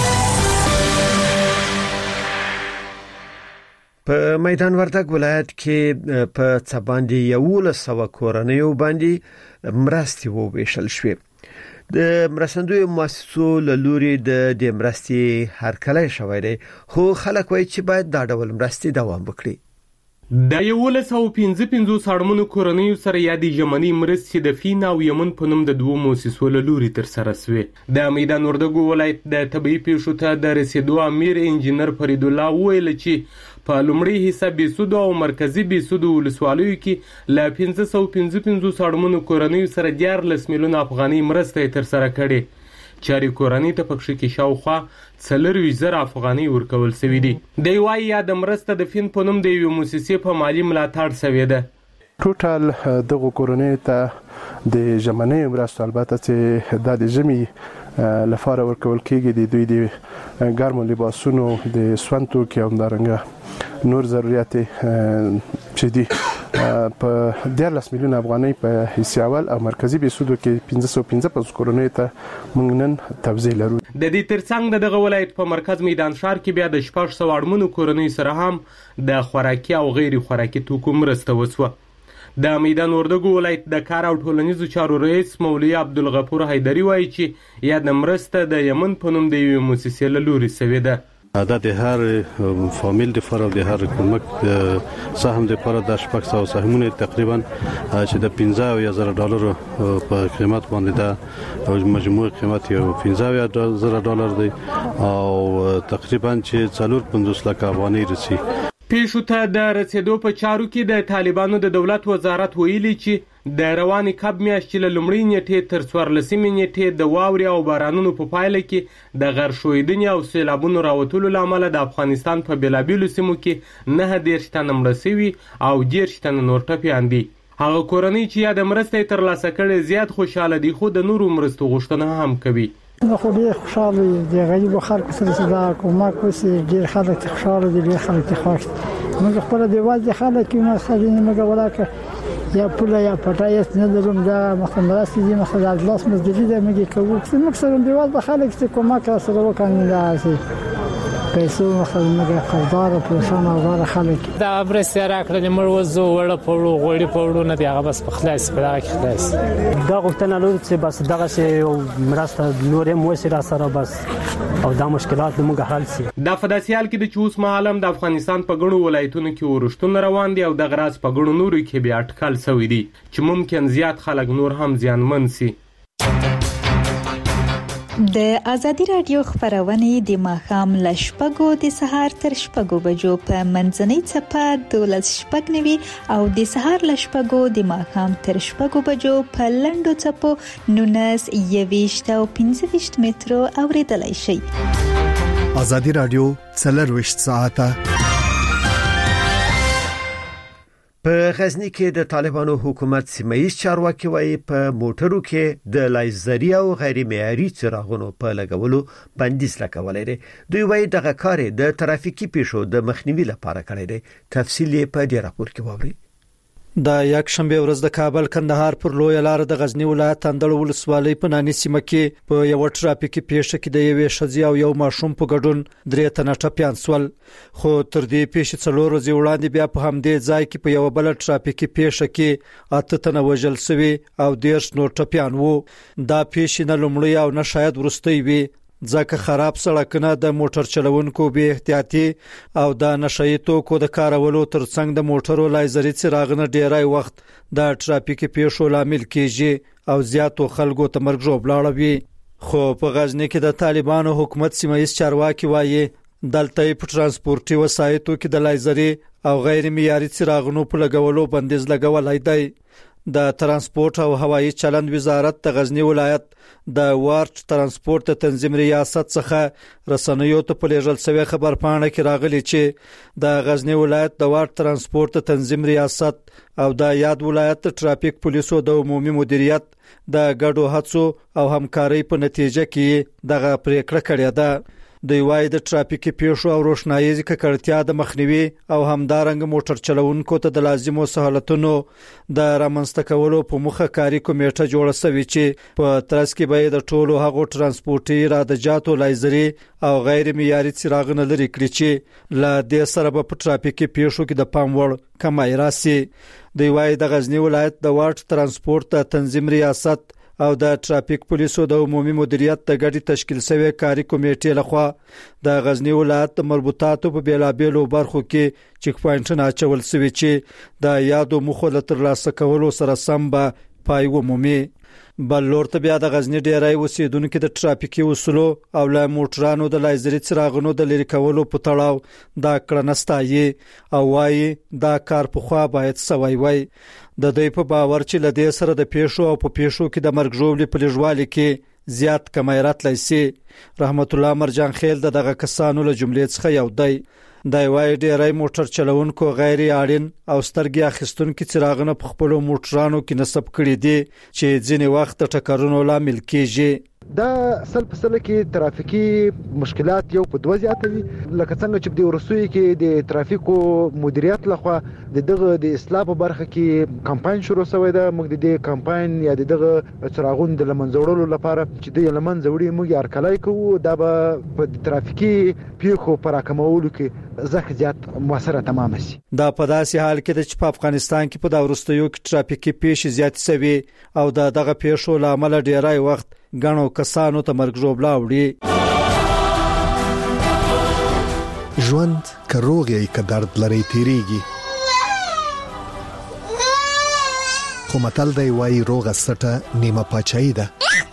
په میدان وردګ ولایت کې په څباندې یو سوه کورنیو باندې مرستې وویشل شوې. د مرستندوی مؤسسو له لوري د دې مرستې هرکلی شوی دی خو خلک وایي چې باید دا ډول مرستې دوام وکړي. د یولس او پنځه پنځوس اړمنو کورنیو سره یادې ژمنۍ مرستې د فین او یمن په نوم د دوو مؤسسو له لوري ترسره شوې. د میدان وردګ ولایت د طبیعي پیښو ته د رسیدو امیر انجینر فرید الله وویل چې په لومړي حصہ بیسودو او مرکزی بیسودو ولسوالیو کې له پنځه سوه پنځه پنځوس اړمنو کورنیو سره دیارلس میلیونه افغانۍ مرستې ترسره کړې. چاري کورنۍ ته پکښې کې شاوخوا څلورویشت زره افغانۍ ورکول شوي دي. دی وایي یا د مرسته د فین په نوم د یوې مؤسسې په مالي ملاتړ شوې ده. ټوټل دغه کورنۍ ته د ژمنۍ مرستو البته چې دا د ژمي لپاره ورکول کېږي د دوی د ګرمو لباسونو د سون توکي او همدارنګه نور ضرورت چې دي په دیارلس میلیونه افغانۍ په حصه اول او مرکزی بیسودو کې پنځه سوه پنځه پنځوس کورنۍ ته موږ نن توزیع لرو. د دې ترڅنګ دغه ولایت په مرکز میدان ښار کې بیا د شپږ سوه اړمنو کورنیو سره هم د خوراکي او غیر خوراکي توکو مرسته وشوه. د میدان وردګو ولایت د کار او ټولنیزو چارو رئیس مولوي عبدالغفور حیدري وایي چې یاد مرسته د یمن په نوم د یوې مؤسسې له لوري شوې ده. دا د هر فامیل د فرق د هر کومک سهم د پر د شپږ سوه سهمونه تقریبا چې د پنځه زره ډالر په قیمت باندې ده، مجموع قیمت یو پنځه زره ډالر دی او تقریبا چې څلور پنځوس لک افغانۍ رسي. پیښو ته د رسیدو په چارو کې د طالبانو د دولت وزارت ویلي چې د رواني کب میاشتې له لومړۍ نیټې تر څوارلسمې نیټې د واورې او بارانونو په پایله کې د غر ښویدنې او سیلابونو راوتلو له امله د افغانستان په بېلابېلو سیمو کې نهه دېرش تنه مړه سوي او دېرش تنه نور ټپیان دي. هغه کورنۍ چې یاده مرسته یې ترلاسه کړې زیات خوشحاله دي، خو د نورو مرستو غوښتنه هم کوي. زه خو ډېر خوشحاله یم د غریبو خلکو سره چې دا کومک وشي. ډېر خلک خوشحاله دي، ډېر خلک خوښ دي. موږ خپله بېوزله خلک یو، مثلا موږ ولاکه یا پوله یا پټه هېڅ نه لرو. دا مثلا مرستې دي، مثلا اجلاس مزدوري ده موږ یې کوو. موږ سره بېوزله خلک چې کومک راسره وکړي داسې پیسو مثلا موږ قرضدار او پریشان اوزار خلک دا مرستې راکړلې موږ وزو وړه پړو غوړي پړو نه دی هغه بس په خلاص په دغه کې خلاص دا غوښتنه لرو چې بس دغه شی مرسته نور هم وشي را سره بس او دا مشکلات موږ حل شي. دا فداسیال کې د چوس معلم د افغانستان په ګڼو ولایتونو کې ورښتونه روان دي او د غراس په ګڼو نورو کې بیا اټکل شوی دی چې ممکن زیات خلک نور هم زیانمن شي. د ازادي رادیو خبرونه د ماښام له شپږو د سهار تر شپږو بجو په منځنۍ څپه دولس شپږ نوي او د سهار له شپږو د ماښام تر شپږو بجو په لنډو څپو نونس یويشت او پنځه ویشت مترو اوریدلای شئ. ازادي رادیو څلرویشت ساعته. په غزنی کې د طالبانو حکومت سیمایي چارواکي وایي په موټرو کې د لایزري او غیر معیاري څراغونو په لګولو بندیز لګولای دی. دوی وایي دغه کار د ترافیکي پیښو د مخنیوي لپاره کړی دی. تفصیل په دې راپور کې واورئ. د یک شنبه ورځ د کابل کندهار پر لوی لار د غزنی ولایت اندړ ولسوالۍ په ناني سیمه کې په یو ټرافیکي پیښه کې د یوې ښځې او یو ماشوم په ګډون درې تنه ټپیان شول. خو تر دې پیښې څلور ورځې وړاندې بیا په همدې ځای کې په یو بل ټرافیکي پیښه کې اته تنه وژل شوي او دېرش نور ټپیان وو. دا پیښه نه لومړی او نه شاید وروستۍ وي ځکه خراب سړکونه د موټر چلوونکو بې احتیاطي او د نشئی توکو د کارولو ترڅنګ د موټرو لایزري څراغونه ډیری وخت د ټرافیکي پیښو لامل کیږي او زیاتو خلکو ته مرګ ژوبلاړوي. خو په غزنی کې د طالبانو حکومت سیمایي چارواکي وایي دلته په ترانسپورتي وسایطو کې د لایزري او غیر معیاري څراغونو په لګولو بندیز لګولای دی. د ترانسپورت او هوایي چلند وزارت د غزنی ولایت د وارد ترانسپورت تنظیم ریاست څخه رسنیو ته په لېږل شوی خبر پاڼه کې راغلی چې د غزنی ولایت د وارد ترانسپورت تنظیم ریاست او د یاد ولایت ټرافیک پولیسو د عمومي مدیریت د ګډو هڅو او همکارۍ په نتیجه کې دغه پریکړه کړې ده. دوی وايي د ټرافیکي پیښو او روښنايي ککړتیا د مخنیوي او همدارنګ موټر چلوونکو ته د لازمو سہولتونو د رامنځته کولو په مخه کاری کمیټه جوړه شوې چې په ترڅ کې به د ټولو هغو ترانسپورتي رادجاتو لایزري او غیر معیاري څراغونه لري کړي چې له دې سره په ټرافیکي پیښو کې د پام وړ کمای راسي. دوی وايي د غزنی ولایت د وارد ترانسپورت تنظیم ریاست او د ټرافیک پولیسو د عمومي مدیریت د ګډي تشکیل شوی کاری کمیټې لخوا د غزنی ولایت د مربوطاتو په بیلابېلو برخو کې چک پوینټونه اچول شوي چې د یادو مخو له ترلاسه کولو سره سم به پای ومومي. بل لور ته بیا د غزنی ډیری اوسیدونکو د ټرافیکي اصولو او له موټرانو د لایزري څراغونو د لری کولو په تړاو دا کړنه ستایي او وايي دا کار په خوا باید سوي وي. د دوی په باور چې لدې سره د پیښو او په پیښو کې د مرګ ژوبلې په لږوالي کې زیات کمای راتلی سي. رحمت الله مرجان خیل دغه کسانو له جملې څخه یو دی. د وای ډیری موټر چلوونکو غیر اړین او سترګې اخیستونکو څراغونه په خپل موټرانو کې نصب کړي دي چې ځینې وخت ټکرونو لامل کیږي. دا سل په سل کې ترافیکي مشکلات یو په دوه زیاتوي لکه څنګه چې د ورسوي کې د ترافیکو مدیریت لخوا د دغه د اصلاح په برخه کې کمپاین شروع شوی دی. موږ د دې کمپاین یا د دغه څراغونو د لمنځوړلو لپاره چې د لمنځوړي موږ ارکلای کوو دا به په ترافیکي پیښو پر راکمولو کې زخه زیات موثره تمام شي. دا په داسې حال کې د چې په افغانستان کې په دا ورستیو کې ترافیکي پیښې زیات شوي او دا دغه پیښو لامل ډیرای وخت غنو کسانو ته مرګ ژوبلا وړي. ژوند کروغي ک درد لري تیریږي خو متل دی وای روغه سټه نیمه پاچای ده.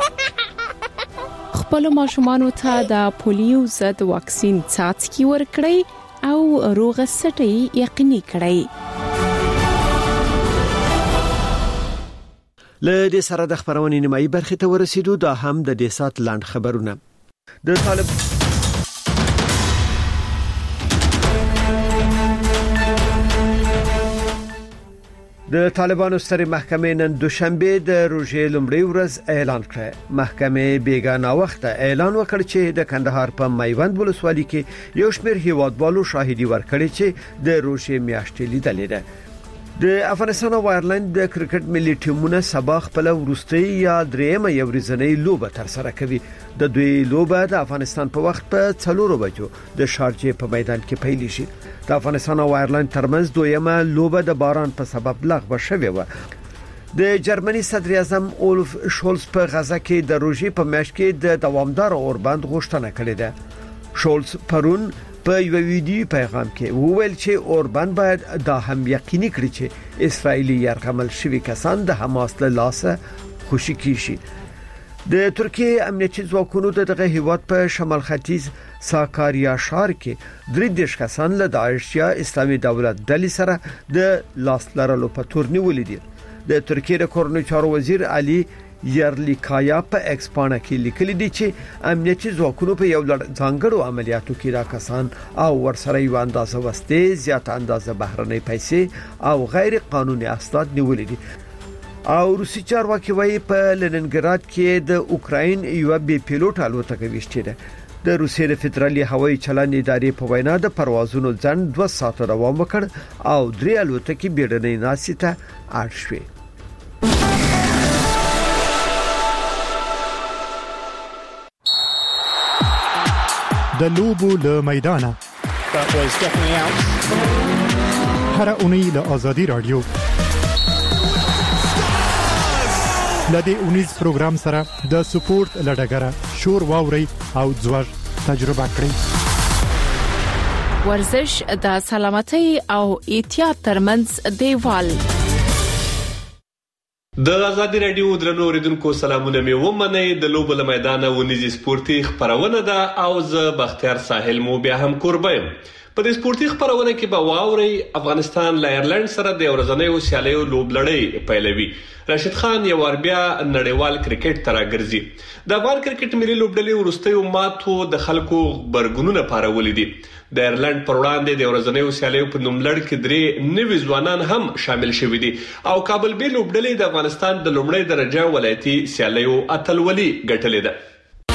خپل ماشومان ته د پولیو ضد واکسین څاڅکي ورکړئ او روغه سټه یقیني کړئ. له دې سره د خبرونې نیمایي برخې ته ورسېدو. دا هم د دې سات لاند خبرونه. د طالب د طالبانو سترې محکمې نن دوشنبه د روزې لومړۍ ورځ اعلان کړ. محکمې بیګانه وخت اعلان وکړ چې د کندهار په میوند ولسوالۍ کې یو شمېر هیوادوالو شاهدي ورکړي چې د روزې میاشتې لیدلې ده. د افغانستان او آیرلند د کرکټ ملي ټیمونه سبا خپل ورستۍ یا درېمه یو ورځنۍ لوبه تر سره کوي. د دوی لوبه د افغانستان په وخت په څلورو بجو د شارجې په میدان کې پیل شي. د افغانستان او آیرلند ترمنځ دویمه لوبه د باران په سبب لغوه شوې و. د جرمني صدر اعظم اولف شولز په غزا کې د روژې په میاشت کې د دوامدار اوربند غوښتنه کړې ده. شولز پرون په یو ویډیو پیغام کې وویل چې اوربند باید دا هم یقیني کړي چې اسرایلی یرغمل شوی کسان د حماس له لاسه خوشي کیشي. د ترکیه امنیتي ځواکونو دغه هیواد په شمال ختیځ ساکاریا ښار کې درې دیش کسان له داعش یا اسلامي دولت ډلې سره د لاس لرلو په تور نیولې دي. د ترکیه د کورنۍ چارو وزیر علي یرلیکایا په ایکسپانه کې لیکلي دي چې امنیتي ځواکونو په یو لړ ځانګړو عملیاتو کې را کسان او ورسره یو اندازه وسته زیات اندازه بهرنۍ پیسې او غیر قانوني اسناد نیولې دي. او روسي چارواکي وايي په لننګراد کې د اوکراین یو بي پیلوټ الوتکه وشته ده. د روسیې د فدرالي هوایي چلند ادارې په وینا د پروازونو ځنډ دوه ساعته دوام وکړ او درې الوتکې بیړنۍ ناستې ته اړ شوې. د لوبو له میدانه هر اونۍ له آزادي رادیو لدې اونیز پروګرام سره د سپورت لډګره شور واوري او ځوړ تجربه کړئ. ورزش د سلامتۍ او احتیاط ترمنځ دیوال. د آزادي رادیو درنو اوریدونکو سلامونه مې ومنئ. د لوبو له میدانه ونیزي سپورتي خبرونه ده او زه بختیار ساحل مو بیا هم قربایم. په دې سپورتي خبرونه کې به واوري افغانستان له آیرلند سره د ورځنیو سیالیو لوبلړۍ پیلوي. راشد خان یو ور بیا نړیوال کرکټ ته راګرځي. د افغان کرکټ ملي لوبډلې ورستیو ماتو د خلکو برګونونه پارولې دي. د آیرلند پر وړاندې د ورځنیو سیالیو په نوملړ کې درې نوي ځوانان هم شامل شوي دي او کابل بي لوبډلې د افغانستان د لومړۍ درجه ولایتي سیالیو اتلولي ګټلې ده.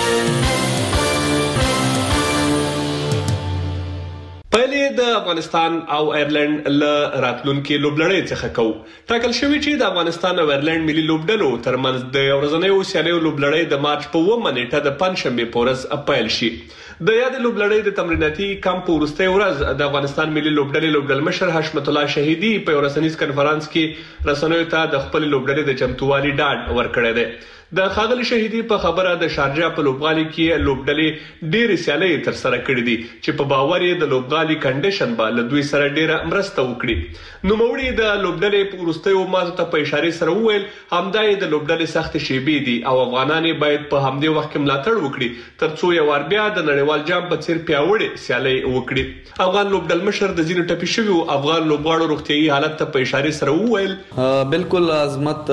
پهلې د افغانستان او آیرلند له راتلونکو لوبلړۍ څخه کو ټاکل شوی چې د افغانستان او آیرلند ملي لوبډلو ترمنځ د ورځنیو سیالیو لوبلړۍ د مارچ په اوومه نیټه د پنځشنبه په ورځ پیل شي. د یاد لوبلړۍ د تمریناتي کمپ وروستۍ ورځ د افغانستان ملي لوبډلې لوبډل مشر حشمت الله شهیدي په ورسنیز کانفرنس کې رسنیو ته د خپل لوبډلې د چمتووالي ډاډ ورکړی دی. د خاغلی شهیدي په خبره د شارجه په لوبغالي کې لوبډلې ډېر سیالۍ تر سره کړې دي چې په باور یې د لوبغالي کنډیشن به له دوی سره ډېره مرسته وکړي. نو موړي د لوبډلې په وروستیو ماتو ته په اشاره سره وویل همدا یې د لوبډلې سخت شیبې دي او افغانان باید په همدې وخت کې ملاتړ وکړي ترڅو یو ور بیا د نړیوال جام په څیر پیاوړې سیالۍ وکړي. افغان لوبډل مشر د زینو ټپي شوی افغان لوبغاړو روغتيایي حالت ته په اشاره سره وویل بالکل عظمت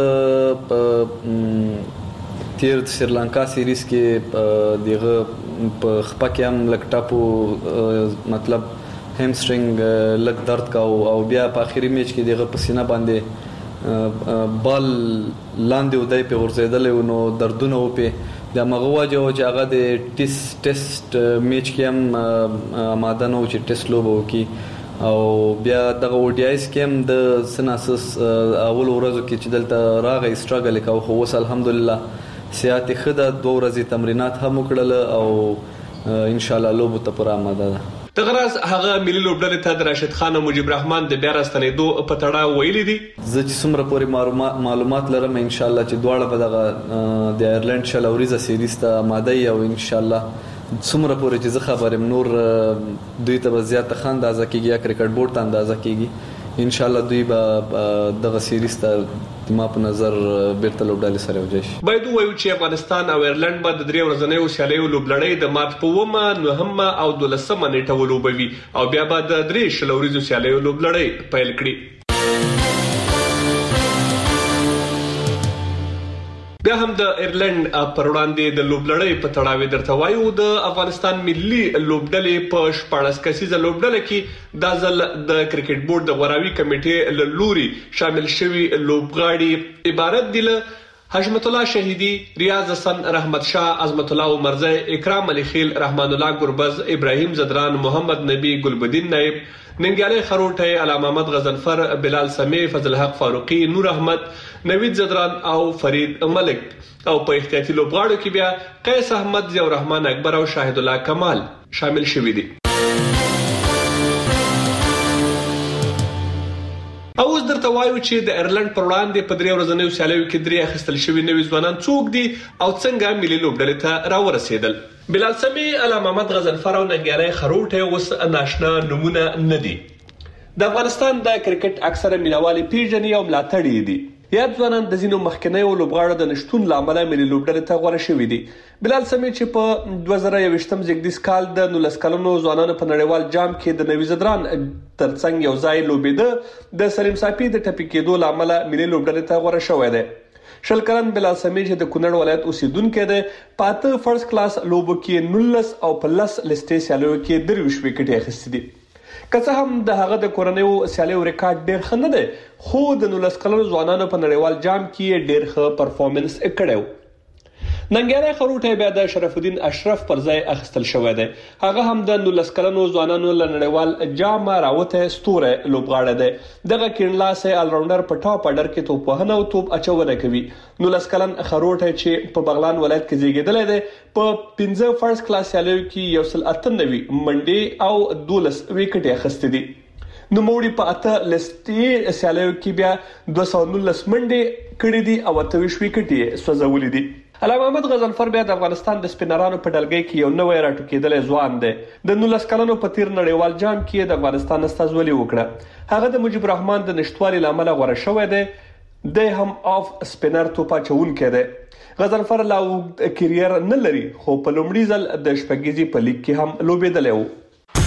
تیر سریلانکا سیریز کې دغه په خپکه هم لکټاپو مطلب همسترینګ لک درد کا او بیا په اخیری میچ کې دغه پسینه باندې بال لاندې ودای په ورزیدل نو دردونه و په د مغواجه او چې هغه د ټیسټ ټیسټ میچ کې هم آماده نو چې ټیسټ لوبو کې او بیا دغه وډیایس کې هم د سناسس اول ورځو کې چې دلته راغی سټراګل کاو خو اوس الحمدلله صحت ښه ده. دوه ورځې تمرینات هم وکړل او ان شاء الله لوبو ته پر آماده ده. د غراز هغه ملي لوبډلې ته د راشد خان او مجيب الرحمن د بیا راستنېدو په تړاو ویلي دي. زه چې څومره پورې معلومات لرم ان شاء الله چې دواړه به دغه د آیرلند شل اوریزه سیریز ته آماده یو ان شاء الله څومره پورې چې زه خبرم نور دوی ته به زیاته ښه اندازه کېږي یا کرکټ بورډ ته اندازه کېږي. ان شاء الله دوی به دغه سیریز ته ما په نظر بیرته لوبډلې سره یوځای شي. باید ووایو چې افغانستان او ایرلند به د درې ورځنیو سیالیو لوبلړۍ د مارچ په اوومه، نهمه او دولسمه نیټه ولوبوي او بیا به د درې شل ورځو سیالیو لوبلړۍ پیل کړي. بیا هم د ایرلند پر وړاندې د لوبلړۍ په تړاو درته وایو د افغانستان ملي لوبډلې په شپاړس کسیزه لوبډله کې د ځل د کرکټ بورډ د غوراوي کمیټې له لوري شامل شوي لوبغاړي عبارت دي له حشمت الله شهیدی، ریاض حسن، رحمت شاه، عظمت الله عمرزی، اکرام علی خیل، رحمان الله گربز، ابراهیم زدران، محمد نبی، گلبدین نائب، ننګیالی خروټی، علامه محمد غضنفر، بلال سمی، فضل حق فاروقی، نور احمد، نوید زدران او فرید ملک. او په احتیاطي لوبغاړو کې بیا قیس احمد، ضیاء الرحمن اکبر او شاهد الله کمال شامل شوي دي. او اوس درته وایو چې د ایرلند پر وړاندې په درې ورځنیو سیالیو کې درې اخیستل شوي نوي ځوانان څوک دي او څنګه ملي لوبډلې ته راورسېدل. بلال سمی، علامه محمد غضنفر او ننګیالی خروټی اوس ناشنا نومونه نه دي. د افغانستان د کرکټ اکثره مینوالې پیژني او ملاتړي دي. یاد ځوانان د ځینو مخکنیو لوبغاړو د نشټون له امله ملي لوبډلې ته غوره شوي دي. بلال سمی چې په دوه زره یوویشتم زیږدیز کال د نولس کلنو ځوانانو په نړیوال جام کې د نوي زدران ترڅنګ یو ځای لوبېده، د سلیم صافي د ټپي کېدو له امله ملي لوبډلې ته غوره شوی دی. شل کلن بلال سمی چې د کونړ ولایت اوسیدونکی دی، په اته فرست کلاس لوبو کې نولس او په لس لسټې سیالیو کې درویشت وکټې اخیستې دي. که څه هم د هغه د کورنیو سیالیو ریکارډ ډیر ښه نه دی، خو د نولس کلنو ځوانانو په نړیوال جام کې ډیر ښه پرفارمنس کړی و. ننګیالی خروټی بیا د شرف الدین اشرف پر ځای اخیستل شوی دی. هغه هم د نولس کلنو ځوانانو له نړیوال جامه راوتی ستوری لوبغاړی دی. دغه کیڼلاسی آلراونډر په ټاپ اډر کې توپ وهنه او توپ اچونه کوي. نولس کلن خروټی چې په بغلان ولایت کې زیږیدلی دی، په پنځه فرست کلاس سیالیو کې یو سل اته نوي منډې او دولس وکټې اخیستې دي. نوموړي په اته لسټې سیالیو کې بیا دوه سوه نولس منډې کړې دي او اته ویشت وکټې سوځولې دي. علامه محمد غضنفر بیا د افغانستان د سپینرانو په ډلګۍ کې یو نوی راټوکېدلی ځوان دی. د نولس کلنو په تیر نړیوال جام کې د افغانستان استازولي وکړه. هغه د مجيب الرحمن د نشټوالي له امله غوره شوی دی. دی هم آف سپینر توپ اچوونکی دی. غضنفر لا اوږد کیریر نه لري، خو په لومړي ځل د شپږیزې په لیګ کې هم لوبېدلی و.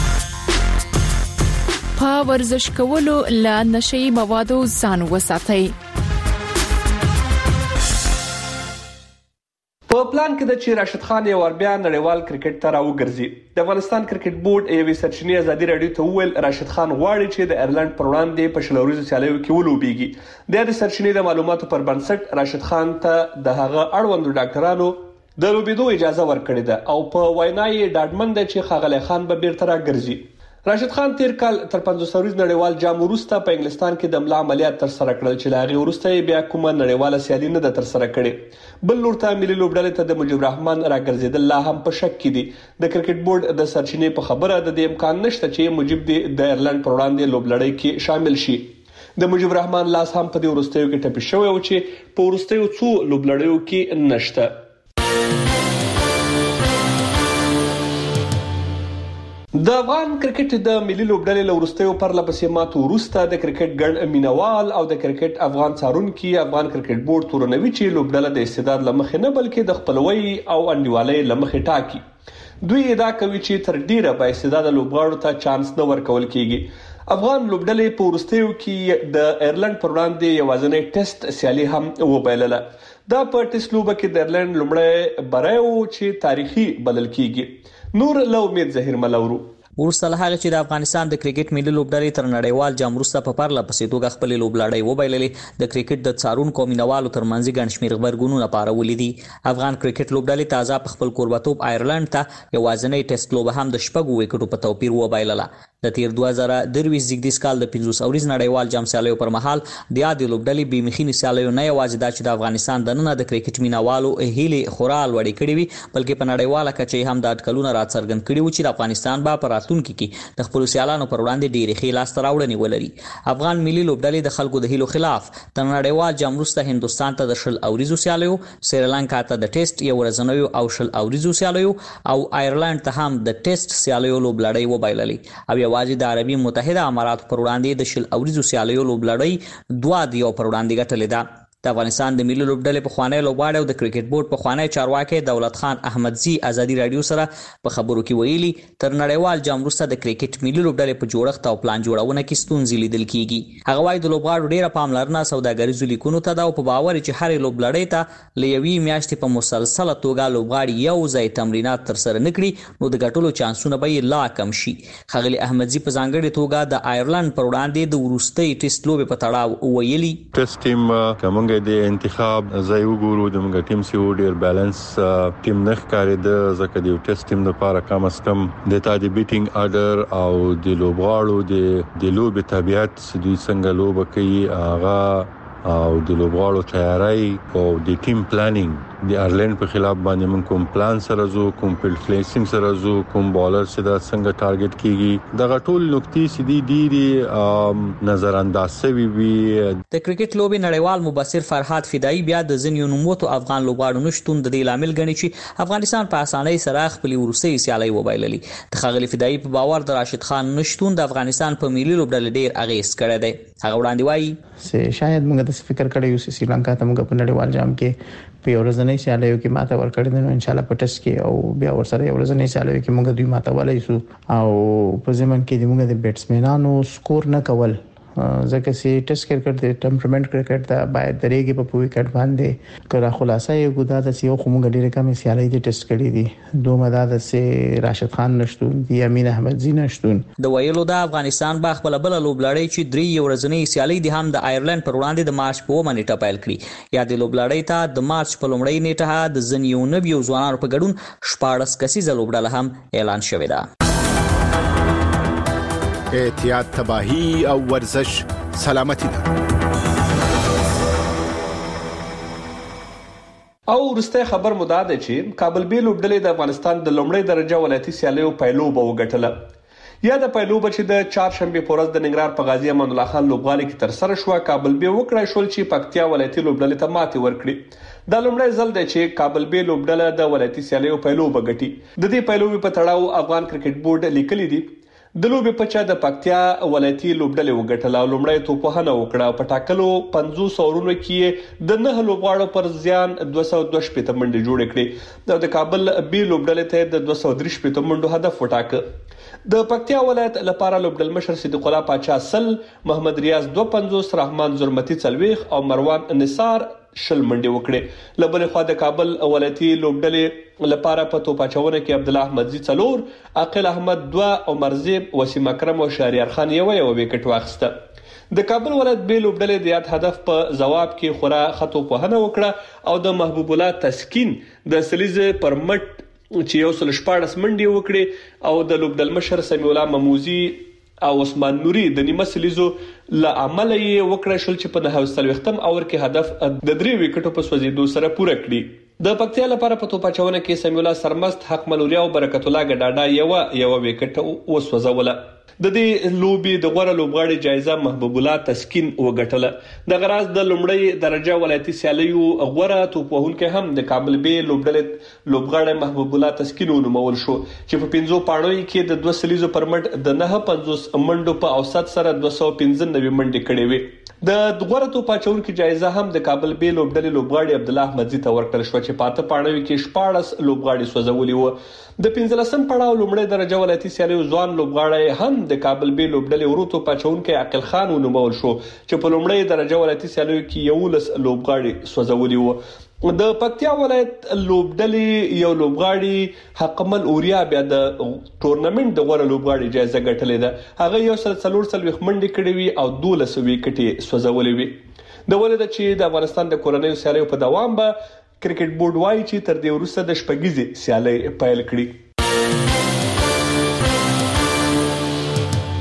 په ورزش کولو له نشهیي موادو ځان وساتئ. په پلان کې د چې راشد خان یو ور بیا نړیوال کرکټ ته راوګرځي. د افغانستان کرکټ بورډ یوې سرچینې ازادي راډیو ته وویل راشد خان غواړي چې د ایرلند پر وړاندې په شل ورځو سیالیو کې ولوبېږي. د دې سرچینې د معلوماتو پر بنسټ راشد خان ته د هغه اړوندو ډاکټرانو د لوبېدو اجازه ورکړې ده او په وینا یې ډاډمن ده چې ښاغلی خان به بیرته راګرځي. راشد خان تیر کال تر پنځوس ورځ نړیوال جام وروسته په انګلستان کې د ملا عملیات تر سره کړل چې له هغې وروسته بیا کومه نړیواله سیالي نه ده تر سره کړې. بل لور ته ملي لوبډلې ته د مجيب الرحمن راګرځېدل لا هم په شک کې دي. د کرکټ بورډ د سرچینې په خبره د دې امکان نشته چې مجيب د ایرلند پر وړاندې لوبلړۍ کې شامل شي. د مجيب الرحمن لاس هم په دې وروستیو کې ټپي شوی و چې په وروستیو څو لوبلړیو کې نشته. د افغان کرکټ د ملي لوبډلې له وروستیو پرله پسې ماتو وروسته د کرکټ ګڼ مینوال او د کرکټ افغان څارونکي افغان کرکټ بورډ تورنوي چې لوبډله د استعداد له مخې نه بلکې د خپلوۍ او انډیوالۍ له مخې ټاکي. دوی ادعا کوي چې تر ډیره با استعداد لوبغاړو ته چانس نه ورکول کیږي. افغان لوبډلې په وروستیو کې د ایرلند پر وړاندې یوازینی ټیسټ سیالي هم وبایلله. دا په ټیسټ لوبه کې د ایرلند لومړی بری و چې تاریخي بلل کیږي. نور له امید ظهیر ملورو ورسره هغه چې د افغانستان د کرکټ ملي لوبډلې تر نړیوال جام وروسته په پرله پسې توګه خپل لوبلړۍ وبایللې د کرکټ د څارونکو مینوالو ترمنځ ګڼ شمېر غبرګونونه پارولي دي. افغان کرکټ لوبډلې تازه په خپل کوربتوب آیرلند ته یوازینی ټیسټ لوبه هم د شپږو وکټو په توپیر وبایلله. د تیر دوه زره درویش زیږدیز کال د پنځوس اوریز نړیوال جام سیالیو پر مهال د یادې لوبډلې بې مخینې سیالیو نه یوازې دا چې د افغانستان دننه د کرکټ مینوالو هیلې خورا لوړې کړې وي بلکې په نړیواله کچه هم د اټکلونه راڅرګند کړي وو چې د افغانستان به په راتلونکي کې د خپلو سیالانو پر وړاندې ډېرې ښې لاسته راوړنې ولري. افغان ملي لوبډلې د خلکو د هیلو خلاف د نړیوال جام وروسته هندوستان ته د شل اوریزو سیالیو، سریلانکا ته د ټیسټ یو ورځنیو او شل اوریزو سیالیو او آیرلند ته هم د ټیسټ سیالیو لوبلړۍ وبایللې او یوازې د عربي متحده اماراتو پر وړاندې د شل اوریزو سیالیو لوبلړۍ دوه د یو پر وړاندې ګټلې ده. د افغانستان د ملي لوبډلې پخوانی لوبغاړی او د کرکټ بورډ پخوانی چارواکي دولت خان احمدزي ازادي رادیو سره په خبرو کې ویلي تر نړیوال جام وروسته د کرکټ ملي لوبډلې په جوړښت او پلان جوړونه کې ستونزې لیدل کیږي. هغه وايي د لوبغاړو ډیره پاملرنه سوداګریزو لیکونو ته ده او په باور چې هرې لوبلړۍ ته له یوې میاشتې په مسلسله توګه لوبغاړي یو ځای تمرینات ترسره نه کړي نو د ګټلو چانسونه به یې لا کم شي. ښاغلي احمدزي په ځانګړې توګه د آیرلند پر وړاندې د وروستۍ ټیسټ لوبې په تړاو ویلي ټیسټ ټیم کومه د انتخاب زای وګورو د موږ ټیم سی ډیر بیلانس ټیم نه ښکاري د زکه د ټیسټ ټیم لپاره کم از کم د تا د بیټینګ اډر او د لوبغاړو د د لوب طبيعت د څنګه لوب کوي هغه او د لوبغاړو تیاری او د ټیم پلانینګ د آیرلند په خلاف باندې موږ کوم پلان سره زو کوم فیلډ پلیسینګ سره زو کوم بالر چې دا څنګه ټارګټ کیږي دغه ټول نقطې سدي ډيري نظر انداز شوی وي. د کرکټ لوبې نړیوال مبصر فرحات فدایی بیا د ځینو نوموتو افغان لوبغاړو نشټون د دې لامل ګڼي چې افغانستان په اسانۍ سره خپل وروستۍ سیالي وبایللې. د خغلی فدایی په باور د راشد خان نشټون د افغانستان په ملي لوبډلې ډیر اغیز کړی دی. هغه وړاندې وایي چې شاید موږ د فکر کړی یو چې سریلانکا ته موږ په نړیوال جام کې په ورځنۍ سیالیو کې ماته ورکړی نو ان شاء الله په ټیسټ کې او بیا ورسره ورځنۍ سیالیو کې موږ دوی ماته ولای شو او په ځمن کې موږ د بیټسمنانو سکور نه کول ځکه چې ټیسټ کرکټ د ټمپرمنټ کرکټ ته باید درېږي په وکټ باندې کړه خلاصه یو ګدا د یو خو موږ ډیره کم سیالي د ټیسټ کړې دي دوه مدد سه راشد خان نشټون دی امین احمدزي نشټون د ویلو د افغانستان با خپل بل لوبلړۍ چې درې ورځنۍ سیالي دي هم د آیرلند پر وړاندې د مارچ په منېټه پیل کړي یا د لوبلړۍ ته د مارچ په لومړۍ نیټه د زنیو نویو ځوانانو په ګډون شپاړس کسیزه لوبډله هم اعلان شوې ده. احتیاط تباہی او ورزش سلامتی ده. او ورسته خبر مدا ده چې کابل بي لوبډلې د افغانستان د لومړۍ درجه ولایتي سیالیو پایلوبه وګټله. یا د پایلوبه چې د چهارشنبه پورز د ننګرهار په غازی امان الله خان لوبغالي کې تر سره شو کابل بي وکړای شول چې پکتیا ولایتي لوبډلې ته ماتې ورکړي. دا لومړی ځل دی چې کابل بي لوبډله د ولایتي سیالیو پایلوبه ګټي. د دې پایلوبې په تړاو افغان کرکټ بورډ لیکلي دي د لوبې په چا د پکتیا ولایتي لوبډلې وګټله او لومړی توپوهنه وکړه په ټاکلو پنځوس اورونو کې د نه لوبغاړو پر ځان دوه سوه دوه شپېته منډې جوړې کړې. د کابل بي لوبډلې ته د دوه سوه درې شپېته منډو هدف وټاکه. د پکتیا ولایت لپاره لوبډل مشر صدیق الله پاچا سل، محمد ریاض دوه پنځوس، رحمان زرمتی څلويخ او مروان نثار شل منډې وکړې. لبنې خوا د کابل ولایتي لوبډلې لپاره په توپاچونه کې عبد الله احمدزي څلور، عاقل احمد دوه او مرزیب وسیم اکرم او شهریار خان یو یو وکټ واخیسته. د کابل ولایت بي لوبډلې د یاد هدف په جواب کې خورا خطو پوهنه وکړه او د محبوب الله تسکین د سلیزه پر مټ چې یو سل شپاړس منډې وکړي او د لوبډل مشر سمیع الله مموزي او عثمان نوري د نیمه سلیزو له عمل یې وکړای شول چې په نهه سلويختم اور کې هدف د درې وکټو په سوځیدو سره پوره کړي. د پکتیا لپاره په توپاچونه کې سمیع الله سرمست، حق ملوریا او برکت الله ګډاډا یو یو وکټ وسوځوله. د دې لوبي د غوړه لوبغاړي جایزه محبوب الله تسکین وګټله. د غراز د لومړی درجه ولایتي سیالیو غوړه توپوهونکو هم د کابل بي لوبډلې لوبغاړي محبوب الله تسکین ونومول شو چې په پنځو پاڼو کې د دوه سلیزو پر مټ د نه پنځوس منډو په اوسط سره دوه سوه پنځه نوي منډې کړې وي. د غوړه توپاچونکو جایزه هم د کابل بي لوبډلې لوبغاړي عبد الله احمدزي ته ورکړل شو چې پاته پاڼو کې شپاړس لوبغاړي سوځولي وو. د پنځلسم پړاو لومړی درجه ولایتي سیالیو ځوان لوبغاړی هم د کابل بي لوبډلې ورو توپاچونکو عاقل خان ونومول شو چې په لومړی درجه ولایتي سیالیو کې یولس لوبغاړي سوځولي وو. د پکتیا ولایت لوبډلې یو لوبغاړي حقمل اوریا بیا د ټورنمنت د غوړه لوبغاړي جایزه ګټلې ده. هغه یو سل څلور څلويخ منډې کړې وي او دولس وکټې سوځولې وي. د ولید چې د افغانستان د کورنیو سیالیو په دوام به کرکټ بورډ وایي چې تر دې وروسته د شپږیزې سیالۍ پیل کړي.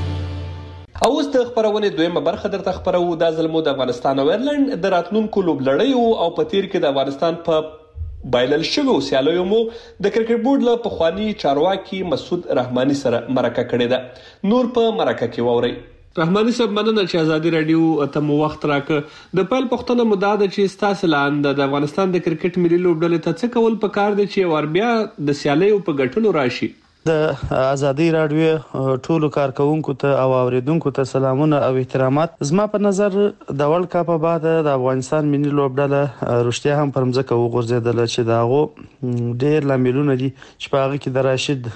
او اوس د خبرونې دویمه برخه درته خبرو. د ظلمو د افغانستان او ایرلند د راتلونکو لوبلړیو او په تیر کې د افغانستان په بایلل شویو سیالیو مو د کرکټ بورډ له پخوانی چارواکي مسعود رحماني سره مرکه کړې ده. نور په مرکه کې ووري. رحماني صاحب مننه چې ازادي رادیو ته مو وخت راکړ. د پیل پښتنه مدعا ده چې تاسو لاند د افغانستان د کرکټ ملي لوبډلې ته څه کول پکار دي چې ور بیا د سیالیو په ګټلو راشي. د ازادي رادیو ټولو کارکونکو ته او اوریدونکو ته سلامونه او احترامات. زما په نظر د ورلد کپ بعد د افغانستان ملي لوبډله رښتیا هم پر مځکه وغورځیدل چې داغو ډېر لاملونه دي چې په هغه کې د راشد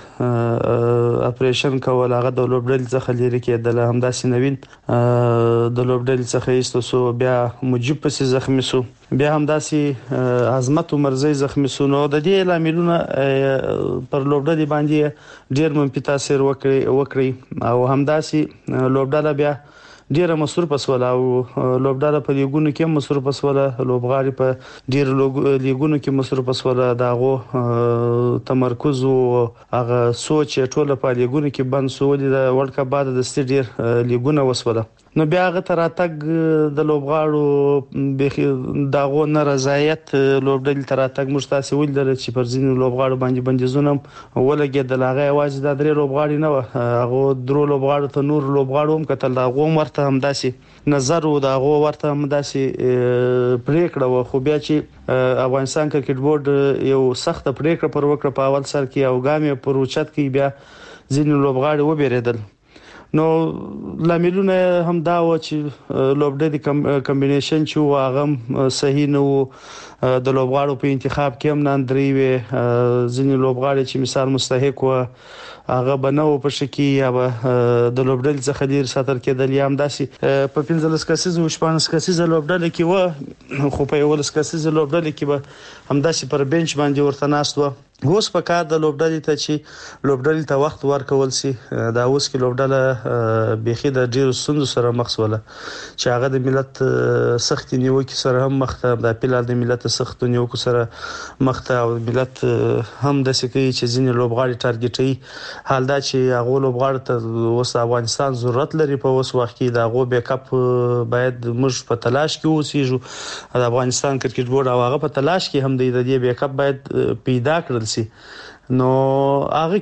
اپریشن کول هغه د لوبډلې څخه لري کېدل، همداسې نوین د لوبډلې څخه ایستو سو، بیا مجيب پسې زخمی سو، بیا همداسې عظمت عمرزی زخمی سو. نو د دې لاملونه پر لوبډلې باندې ډیر منفي تاثیر وکړي وکړي او همداسې لوبډاله بیا ډیره مصروف اسوله او لوبډاله په لیګونو کې مصروف اسوله، لوبغاړي په ډیر لیګونو کې مصروف اسوله، داغو تمرکز او هغه سوچ ټوله په لیګونو کې بند سو. د ورلد کپ بعد د ست ډیر لیګونه وسوله. نو بیا هغه تراتګ د لوبغاړو به داغو نارضایت لوبډلې تراتګ مشتاسي ولر چې پر ځینو لوبغاړو باندې بندیزونه ولګېدل. هغه واځي د درې لوبغاړي نه هغه درو لوبغاړو ته نور لوبغاړو هم کتل، داغو ورته همداسي نظر او داغو ورته همداسي پریکړه و. خو بیا چې افغانستان کرکټ بورډ یو سخت پریکړه پر وکړه په اول سر کې او ګامې پر اوچت کې بیا ځینو لوبغاړي وبېریدل. نو لاملونه هم دا و چې لوبډلې کمبینیشن چې واغم صحیح نه و، د لوبغاړو په انتخاب کې هم ناندري وي، ځینې لوبغاړي چې مثال مستحق و هغه بنو په شکی یا د لوبډلې څخه ډیر ساتل کېدل، یا هم داسې په پنځلس کسیزه او شپږ کسیزه لوبډلې کې و، خو په یو لس کسیزه لوبډلې کې به هم داسې پر بنچ باندې ورته ناست و. اوس په کار د لوبډلې ته چې لوبډلې ته وخت ورکول سي. دا اوس کې لوبډله بيخي د ډیرو ستونزو سره مخ شوله چې هغه د ملت سخت نیوکې سره هم مخ ته، د پیلار د ملت سخت نیوکې سره مخ ته، او ملت هم د سکی چې ځینې لوبغاړي ټارګټي. حال دا چې هغه لوبغاړي ته اوس افغانستان ضرورت لري په اوس وخت کې د هغه بیک اپ باید موږ په تلاش کې اوسېږو. د افغانستان کرکټ بورډ او هغه په تلاش کې هم د دې بیک اپ باید پیدا کړل. نو هغه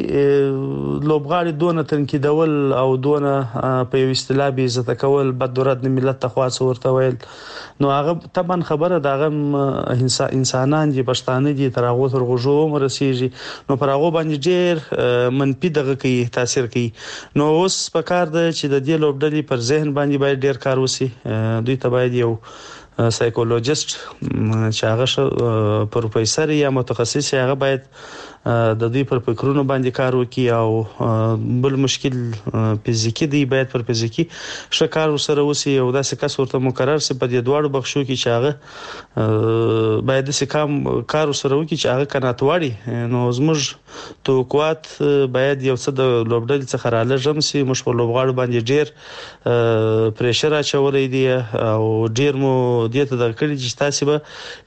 کې لوبغاړي دونه تنقیدول او دونه په یو اصطلاح به عزت کول بد درد ملت ته خاص ورته ویل، نو هغه طبعا خبره دغه انسانان دي، پښتانه دي، تر هغه تر غوږو مرسيږي. نو پر هغه باندې ډېر منفي دغه کوي تاثیر کوي. نو اوس په کار ده چې د دې لوبډلې پر ذهن باندې باید ډېر کار وسی. دوی ته باید یو سایکولوژیست چې هغه پروفیسور یا متخصص هغه باید د دې پر فکرونو باندې کار وکړي، او بل مشکل فزیکی دی باید پر فزیکی شکار سره وسی، او داسې کس ورته مقرر سي په دې دواړو بخښو کې چې هغه باید د سکام کار سره وکړي چې هغه کناتواړي. نو زموږ توقعات باید یو څه د لوبډلې څخه رالېږم سي. موږ په لوبغاړو باندې ډېر پریشر اچولې دي او ډېر مو دې ته د کړي چې تاسو به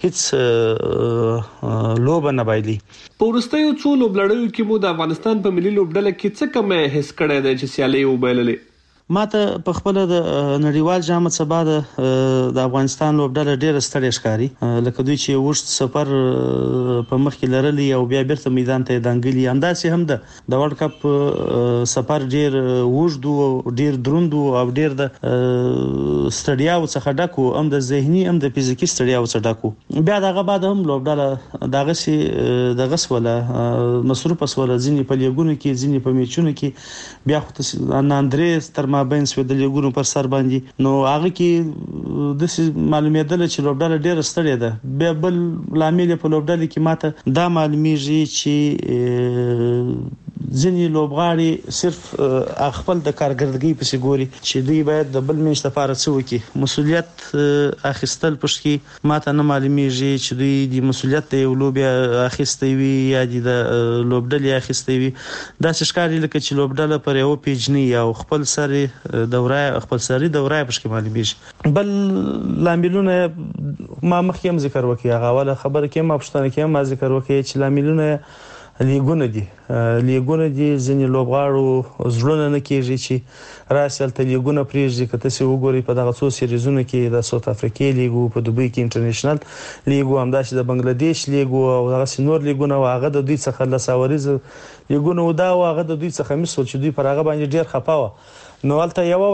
هیڅ لوب نه بایلي. پورسته یو څو لوبلړیو کې مو د افغانستان په ملي لوبډله کې څه کم حس کړی دی چې سیالي وبایللې؟ ماته په خپل د نړیوال جام څخه د افغانستان لوبډله ډیره ستړي ښکاری، لکه دوی چې وښت سفر په مخ کې لرلې او بیا بیرته میدان ته دانګلي. انداسې هم د د ورلد کپ سفر ډیر وښد او ډیر دروند او ډیر د ستړیا او څخه ډکو، هم د ذهني هم د فزیکی ستړیا او څخه ډکو. بیا دغه بعد هم لوبډله دغه سي دغه سوله مصروف اسوله، ځینې په لیګونو کې ځینې په میچونو کې، بیا خو ناندرې تر ما بین سو د لیګونو پر سر باندې. نو هغه کې د معلوماتل چې لوبډله ډیره ستړي ده. بیا بل لامل په لوبډله کې ماته دا معلومیږي چې ځینې لوبغاړي صرف خپل د کارګردګۍ په سګوري چې دوی باید د بل منځ لپاره څه وکړي. مسولیت اخیستل پښکي ماته نه معلومیږي چې دوی د مسولیت د یو لوبیا اخیستي وي یا د لوبډلې اخیستي وي. دا څه لکه چې لوبډله پر یو پیجنی او خپل سره دوره خپل سری دوره پښکي معلومیږي. بل لاملونه ما مخکې هم ذکر وکړ، هغه ولا خبره کې ما پښتنه کې ما ذکر وکړ چې لاملونه لیګونه دي لیګونه دي ځینې لوبغاړو زړونه نه کېږي چې راسل ته لیګونه پریږدي کته سي وګوري په دغه څو سیریزونو کې د ساوث افریقا لیګو په دوبۍ کې انټرنیشنل لیګو همداسې د بنگلاديش لیګو او دغه سینور لیګونه واغه د دوی څخه لساوریز لیګونه ودا واغه د دوی څخه مسول چې دوی پر هغه باندې ډیر خپاوه نو ولته یو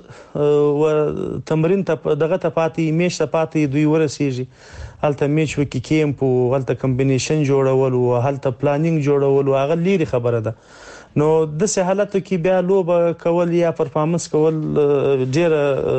ورځ تمرین ته دغه ته پاتې میش ته پاتې دوی ورسیږي هلته میچ وکي کیمپ او هلته کمبینیشن جوړول او هلته پلانینګ جوړول او هغه لري خبره ده نو د سه حالت کې بیا لوبه کول یا پرفارمنس کول ډیر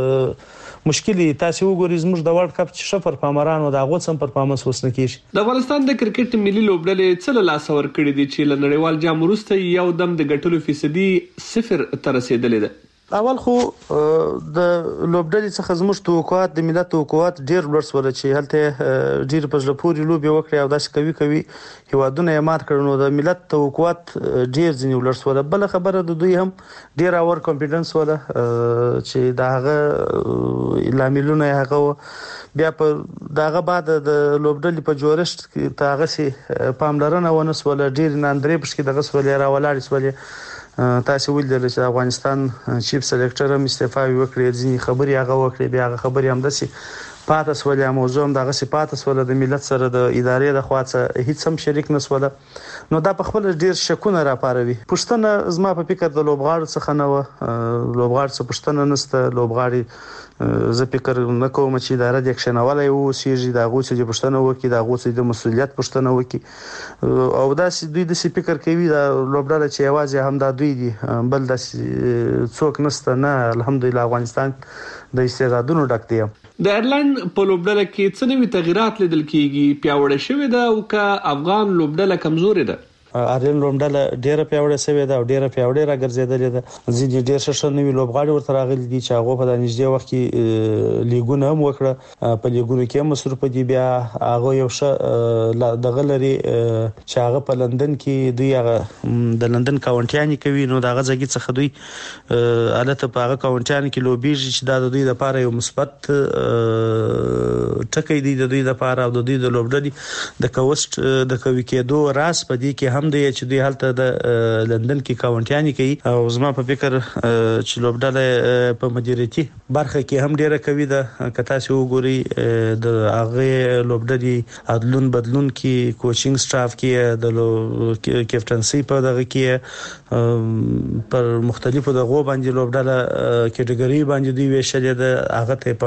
مشکلي تاسو وګورئ زموږ د ورلد کپ چې شفر پامرانو د هغه سم پرفارمنس وسنه کیږي د افغانستان د کرکټ ملي لوبډلې څل لاس ور کړی دي چې لنړیوال جام وروسته یو دم د ګټلو فیصدي صفر تر رسیدلې ده اول خو د لوبډلې څخه زموږ توقعات د ملت توقعات ډیر لوړ سول چې هلته ډیر په ځلپوري لوبي وکړي او داسې کوي کوي هیوادونه یې مات کړنو د ملت توقعات ډیر ځنی لوړ سول بل خبره د دوی هم ډیر اور کانفیډنس ولا چې داغه لاملونه هغه بیا په داغه بعد د لوبډلې په جوړښت کې تاغه سي پاملرنه ونسول ډیر ناندرې پښ کې دغه سول را ولاړ سول تاسو ویل چې افغانستان چیف سلیکټر هم استعفا وکړي ځینی خبري هغه وکړي بیا هغه خبري هم دسي پاتې سولې موضوع هم دغه سي پاتې سولې د ملت سره د ادارې د خواڅه هیڅ هم شریک نسوله نو دا په خپل ډیر شکونه را پاروي پښتنه زما په فکر د لوبغاړو څخه نه و لوبغاړو څخه پښتنه نسته لوبغاړي زه فکر نه کوم چې اداره د اکشن اولای وو سیږي دا غوڅ د پښتنه وکي دا غوڅ د مسولیت پښتنه وکي او دا دوی د فکر کوي دا لوبډاله چې आवाज هم دا دوی دي بل د څوک نسته نه الحمدلله افغانستان د استعدادونو ډک دی د ایرلند په لوبډاله کې څه نوي تغیرات لیدل کیږي پیاوړی شوی دا او که افغان لوبډاله کمزوري ده ارین لومډاله ډیره پیاوړې سوي ده او ډیره پیاوړې راګرځیدلې ده ځینې ډیر ښه نوي لوبغاړي ورته راغلي دي چې هغه په د نږدې وخت کې لیګونه هم وکړه په لیګونو کې مصروف دي بیا هغه یو ښه دغه لري چې هغه په لندن کې دوی هغه د لندن کاونټیانی کوي نو دغه ځګي څخه دوی البته په هغه کاونټیانی کې لوبیږي چې دا د دوی لپاره یو مثبت ټکی دی د دوی لپاره او د دوی د لوبډلې د کوست د کوي کېدو راس په دې کې هم دی چې دوی هلته د لندن کې کاونټیانی کوي او زما په فکر چې لوبډله په مدیریتي برخه کې هم ډیره کوي د کتا سي وګوري د هغه لوبډلې عدلون بدلون کې کوچینګ سټاف کې د کیپټنسي په دغه کې پر مختلفو دغه باندې لوبډله کټګوري باندې دوی ویشلې د هغه ته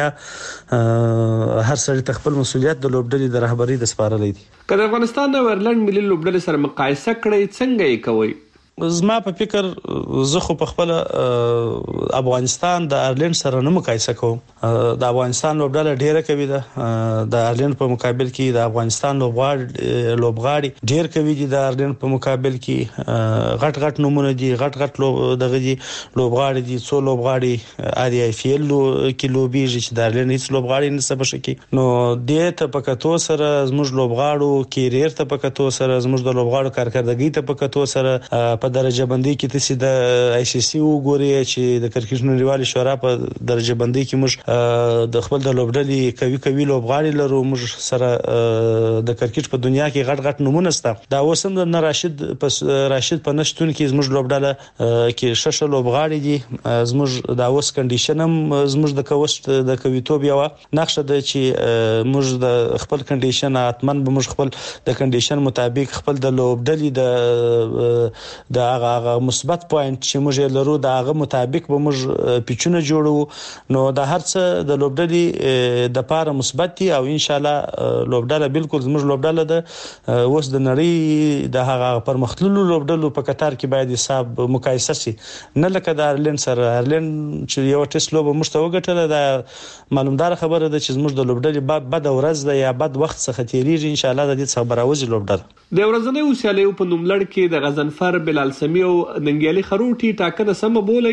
پرورتیا هر سړي خپل مسولیت د لوبډلې د رهبری د سپارلې دي کله افغانستان د ایرلند ملي لوبډلې سره مقایسه کړئ څنګه یې کوي زما په فکر زه خو په خپل افغانستان د ایرلند سره نه مقایسه کوم د افغانستان لوبډله ډیره کوي ده د ایرلند په مقابل کې د افغانستان لوبغاړي لوبغاړي ډیر کوي دي د ایرلند په مقابل کې غټ غټ نمونه دي غټ غټ دغه دي لوبغاړي دي څو لوبغاړي ادي ای پی ال کې لوبيږي چې د ایرلند هیڅ لوبغاړي نه سبا شي نو د ته پکاتو سره زموږ لوبغاړو کیریر ته پکاتو سره زموږ د لوبغاړو کارکردګي ته پکاتو سره په درجه بندي کې تاسو د آی سی سی وګورئ چې د کرکټ نړیوال شورا په درجه بندي کې موږ د خپل د لوبډلې کوي کوي لوبغاړي لرو موږ سره د کرکټ په دنیا کې غټ غټ نمونه سته دا اوسم د راشد پس راشد په نشټون کې زموږ لوبډله کې شش لوبغاړي دي زموږ د اوس کنډیشن هم زموږ د کوست د کویتوب یو نقشه ده چې موږ د خپل کنډیشن اتمن به موږ خپل د کنډیشن مطابق خپل د لوبډلې د د هغه مثبت پوینټ چې موږ لرو د هغه مطابق به موږ پیچونه جوړو نو د هر څه د لوبډلې د پاره مثبت دي او ان شاء الله لوبډله بالکل زموږ لوبډله د اوس د نړۍ د هغه پرمختللو لوبډلو په کتار کې باید حساب مقایسه شي نه لکه د ایرلند سره ایرلند چې یو ټیسټ لوب مشته وګټله د معلومدار خبره ده چې زموږ د لوبډلې بد ورځ ده یا بد وخت څخه تیریږي ان شاء الله د دې څخه براوځي لوبډله د ورځنۍ اوسیالیو په نوملړ کې د غزنفر بلال سمی او ننګیالي خروټي ټاکنه سم بولي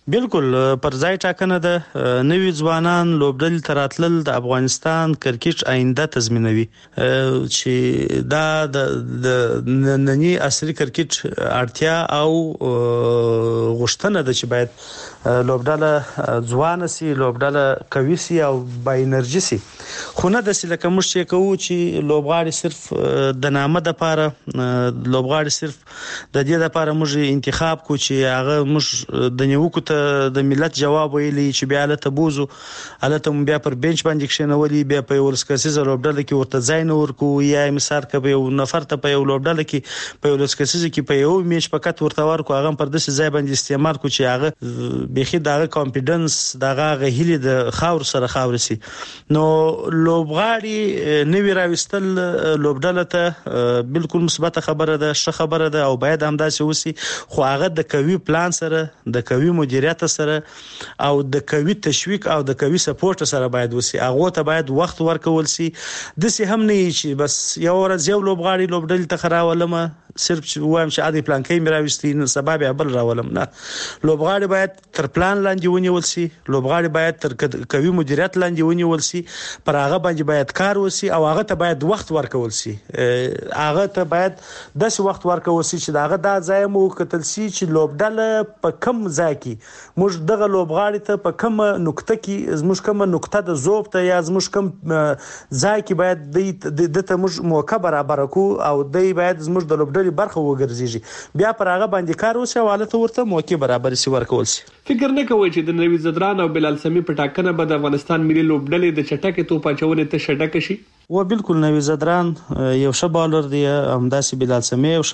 بالکل پر ځای ټاکنه د نوي ځوانان لوبډلې تراتلل د افغانستان کرکټ آینده تضمینوي چې دا د نننی عصري کرکټ اړتیا او غوښتنه ده چې باید لوبډله ځوان سي، لوبډله قوي سي او با انرژي سي. خو نه د سلکه مش چې کوو چې لوبغاړي صرف د نامه د لپاره لوبغاړي صرف د دې لپاره موږ انتخاب کو چې هغه موږ د نیوکو ته د ملت جواب ویلي چې بیا له تبوزو الته بیا پر بنچ باندې کښینولي، بیا په ولسکسیزه لوبډله کې ورته ځای نه ورکو، یا مثال کبه یو نفر ته په یو لوبډله کې په ولسکسیزه کې په یو میچ پکات ورته ورکو، هغه پر داسې ځای باندې استعمال کو چې هغه بيخي دغه کانفیډنس دغه غهیلی د خاور سره خاور سي. نو لوبغاړي نوی راوستل لوبډله ته بالکل مثبت خبره ده، ښه خبره ده او باید همداسې وسی، خو هغه د قوي پلان سره، د قوي مدیریت سره او د قوي تشویق او د قوي سپورټ سره باید وسی. هغه ته باید وخت ورکول سي. د سي هم نه چې بس یو ورځ یو لوبغاړي لوبډله ته خراولم صرف وایم چې عادي پلان کې مراوستي نه سبب بل راولم. نه، لوبغاړي باید تر پلان لاندې ونیول سي، لوبغاړي باید تر قوي مدیریت لاندې ونیول سي، پر هغه باندې باید کار وسی او هغه ته باید وخت ورکول سي. هغه ته باید داسې وخت ورکول سي چې داغه دا ځای مو کتل سي چې لوبډله په کم ځای کې موږ دغه لوبغاړي ته په کم نقطه کې زموږ کوم نقطه د زوب ته یا زموږ کوم ځای کې باید د ته موږ موقع برابر کو او دای باید زموږ د لوبډلې برخه وګرځيږي، بیا پر هغه باندې کار وسی او حالت ورته موقع برابر سي ورکول سي. فکر نه کوي چې د نوی زدران او بلال سمي په ټاکنه به د افغانستان ملي لوبډلې د چټکې توپ اچونې ته شډک شي؟ و بالکل نوی زدران یو ښه بالر دی، همداسې بلال سمي یو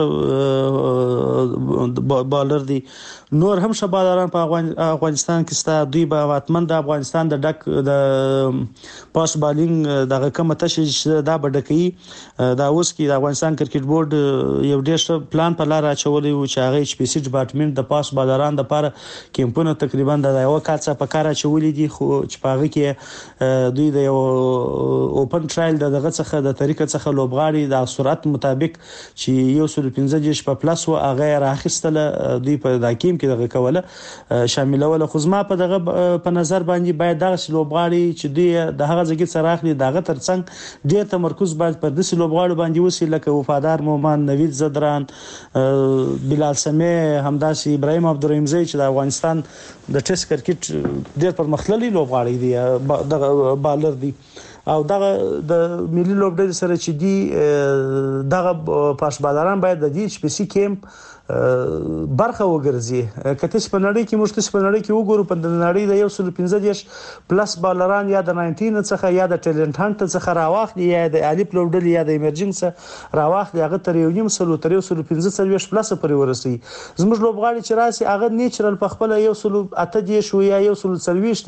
ښه بالر دی، نور هم ښه بالران په افغانستان کې ستا. دوی به واتمن د افغانستان د ډک د پاس بالینګ دغه کومه تشې دا بډکې دا اوس کې د افغانستان کرکټ بورډ یو ډېر ښه پلان په لار اچولې و چې هغه ایچ پی سي ډپارټمنټ د پاس بالران د لپاره کیمپونه تقریبا د یو کال څخه په کار اچولې دي، خو چې په هغه کې دوی د یو اوپن ټرایل دغه څخه د طریقه څخه لوبغاړي د سرعت مطابق چې یو سل پنځه دیش په پلاس و هغه راخستله دوی په داکیم کې دغه کوله شاملول. خو زما په دغه په نظر باندې باید دغه لوبغاړي چې دوی د هغه ځګي سره اخلي دغه ترڅنګ ډېر تمرکز باید پر داسې لوبغاړو باندې وسی لکه وفادار مومن، نوید زدران، بلال سمي، همداسې ابراهيم عبدالرحیمزی چې د افغانستان د ټیسټ کرکټ ډېر پرمختللي لوبغاړي دي، دغه بالر دي او دغه د ملي لوبډلې سره چې دی دغه پاس بالران باید د دې چې په سی کیمپ برخه وګرځي. کته په نړۍ کې موږ ته په نړۍ کې وګورو په نړۍ د یو سل پنځه دیش پلس بالران یا د نولس څخه یا د ټیلنت هانت څخه راوخلي یا د الف لوبډلې یا د ایمرجنګ څخه راوخلي، هغه تر یو نیم سل تر یو سل پنځه سل پلس پورې ورسي. زموږ لوبغاړي چې راسي هغه نیچرل په خپل یو سل اته دیش یا یو سل سلويشت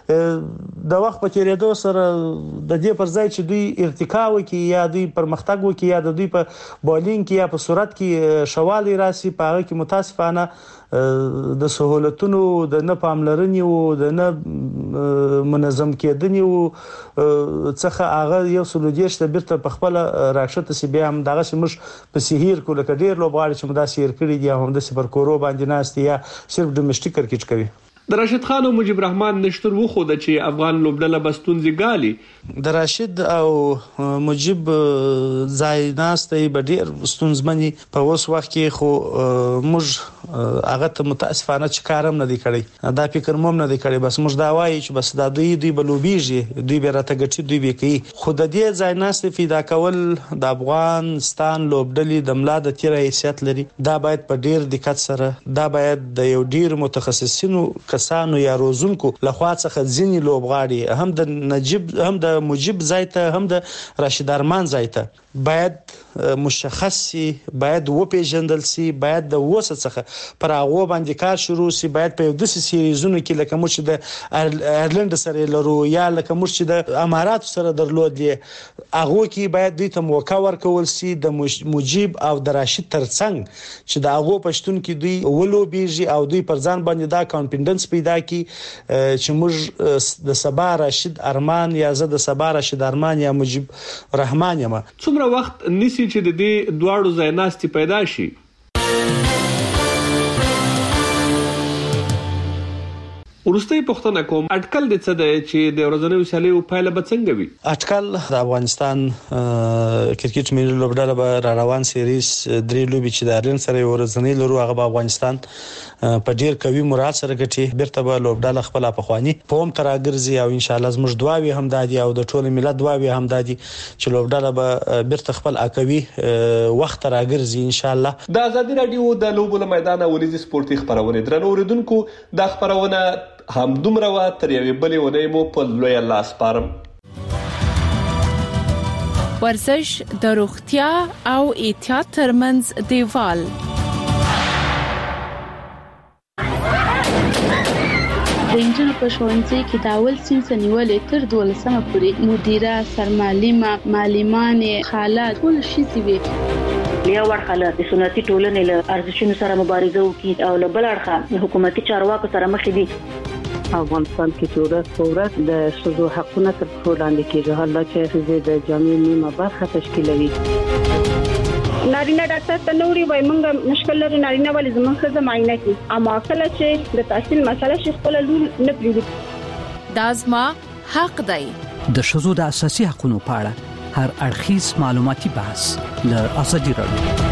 د وخت په تیریدو سره د دې پر ځای چې دوی ارتقا وکي یا دوی پرمختګ وکي یا د دوی په بالینګ کې یا په سرعت کې شوالي راسي، په هغه کې متاسفانه د سہولتونو د نه پاملرنې او د نه منظم کېدنې او څخه هغه یو سلودیش ته بیرته په خپل راښته سی بیا هم دغه سمش په سهیر کو لکه ډیر لوبغاړي چې مدا سیر کړی دی هم د سپر کورو باندې ناست یا صرف ډومېسټیک کرکټ کوي. د راشد خان او مجيب رحمان نشتر وخو د چې افغان لوبډله بستونځي ګالي. د راشد او مجيب ځای ناستې بډیر ستونزمنې په اوس وخت کې، خو موږ هغه ته متاسفانه چې کارم نه دی کړی، دا فکر موږ نه دی کړی، بس موږ دا وایي چې بس دا دوی دوی بلوبیږي، دوی به راته ګټي، دوی به کوي. خو د دې ځای ناستې فدا کول د افغانستان لوبډلې د ملا د تیر حیثیت لري، دا باید په ډیر دقت سره، دا باید د یو ډیر متخصصینو کسانو یا روزونکو لخوا څخه ځینی لوبغاړي هم د نجيب هم د مجيب ځای ته هم د راشد ارمان ځای ته باید مشخص سي، باید و پیژندل سي، باید د وسه څخه پر هغه باندې کار شروع سي، باید په داسې سیریزونو کې لکه موږ چې د ایرلند سره لرو یا لکه موږ چې د امارات سره درلودي، هغه کې باید دوی ته موقع ورکول سي د مجيب او د راشد ترڅنګ چې د هغه پښتون کې دوی ولوبيږي او دوی پر ځان باندې دا کانفیډنس پیدا کی چې موږ د سبا راشد ارمان یا زه د سبا راشد ارمان یا مجيب رحمان یم. څومره وخت نسی چې د دې دواړو ځای ناستي پیدا شي؟ وروستي پوښتنه کوم اټکل د څه دی چې د ورځنیو سیالیو پایله به څنګه وي؟ اټکل د افغانستان کرکټ ملي لوبډله به را روان سیریز درې لوبي چې د ارلند سره ورځنی لرو هغه به افغانستان په ډیر قوي مراد سره ګټي بیرته به لوبډله خپل افغاني په هم تراګرځي او ان شاء الله زموږ دعاوي هم دادي او د ټول ملت دعاوي هم دادي چې لوبډله به بیرته خپل اکوي وخت راګرځي ان شاء الله. د ازادي رادیو د لوبو میدان ولې سپورتي خبرونه درنو اوریدونکو د خبرونه هم دومره وا تر یوې بلې ونې مو په لوی الله سپارم. ورزش د روغتیا او احتیاط ترمنځ دیوال. د انجنونو په ښوونځي کې د اول صنف نیولې تر دولسمه پورې مدیره، سرمعلمه، معلمانې، خالات ټول شي وي. بیا ورخاله د سنتي ټولنې له ارزښتونو سره مبارزه وکړي او له بل اړخه حکومتي چارواکو سره مخ دي. افغانستان کې چې ورځ په ورځ د ښځو حقونه تر پښو لاندې کېږي، حالا چې ښځې د جامعې نیمه برخه تشکیلوي. نارینه ډاکټر ته نوري وای مونږ مشکل لري نارینه ولې زموږ ښځه معاینه کوي، اما کله چې د تحصیل مسله شي خپل لور نه پریږدي. دا زما حق دی. د ښځو د اساسي حقوقو په اړه هر اړخیز معلوماتي بحث له ازادي رادیو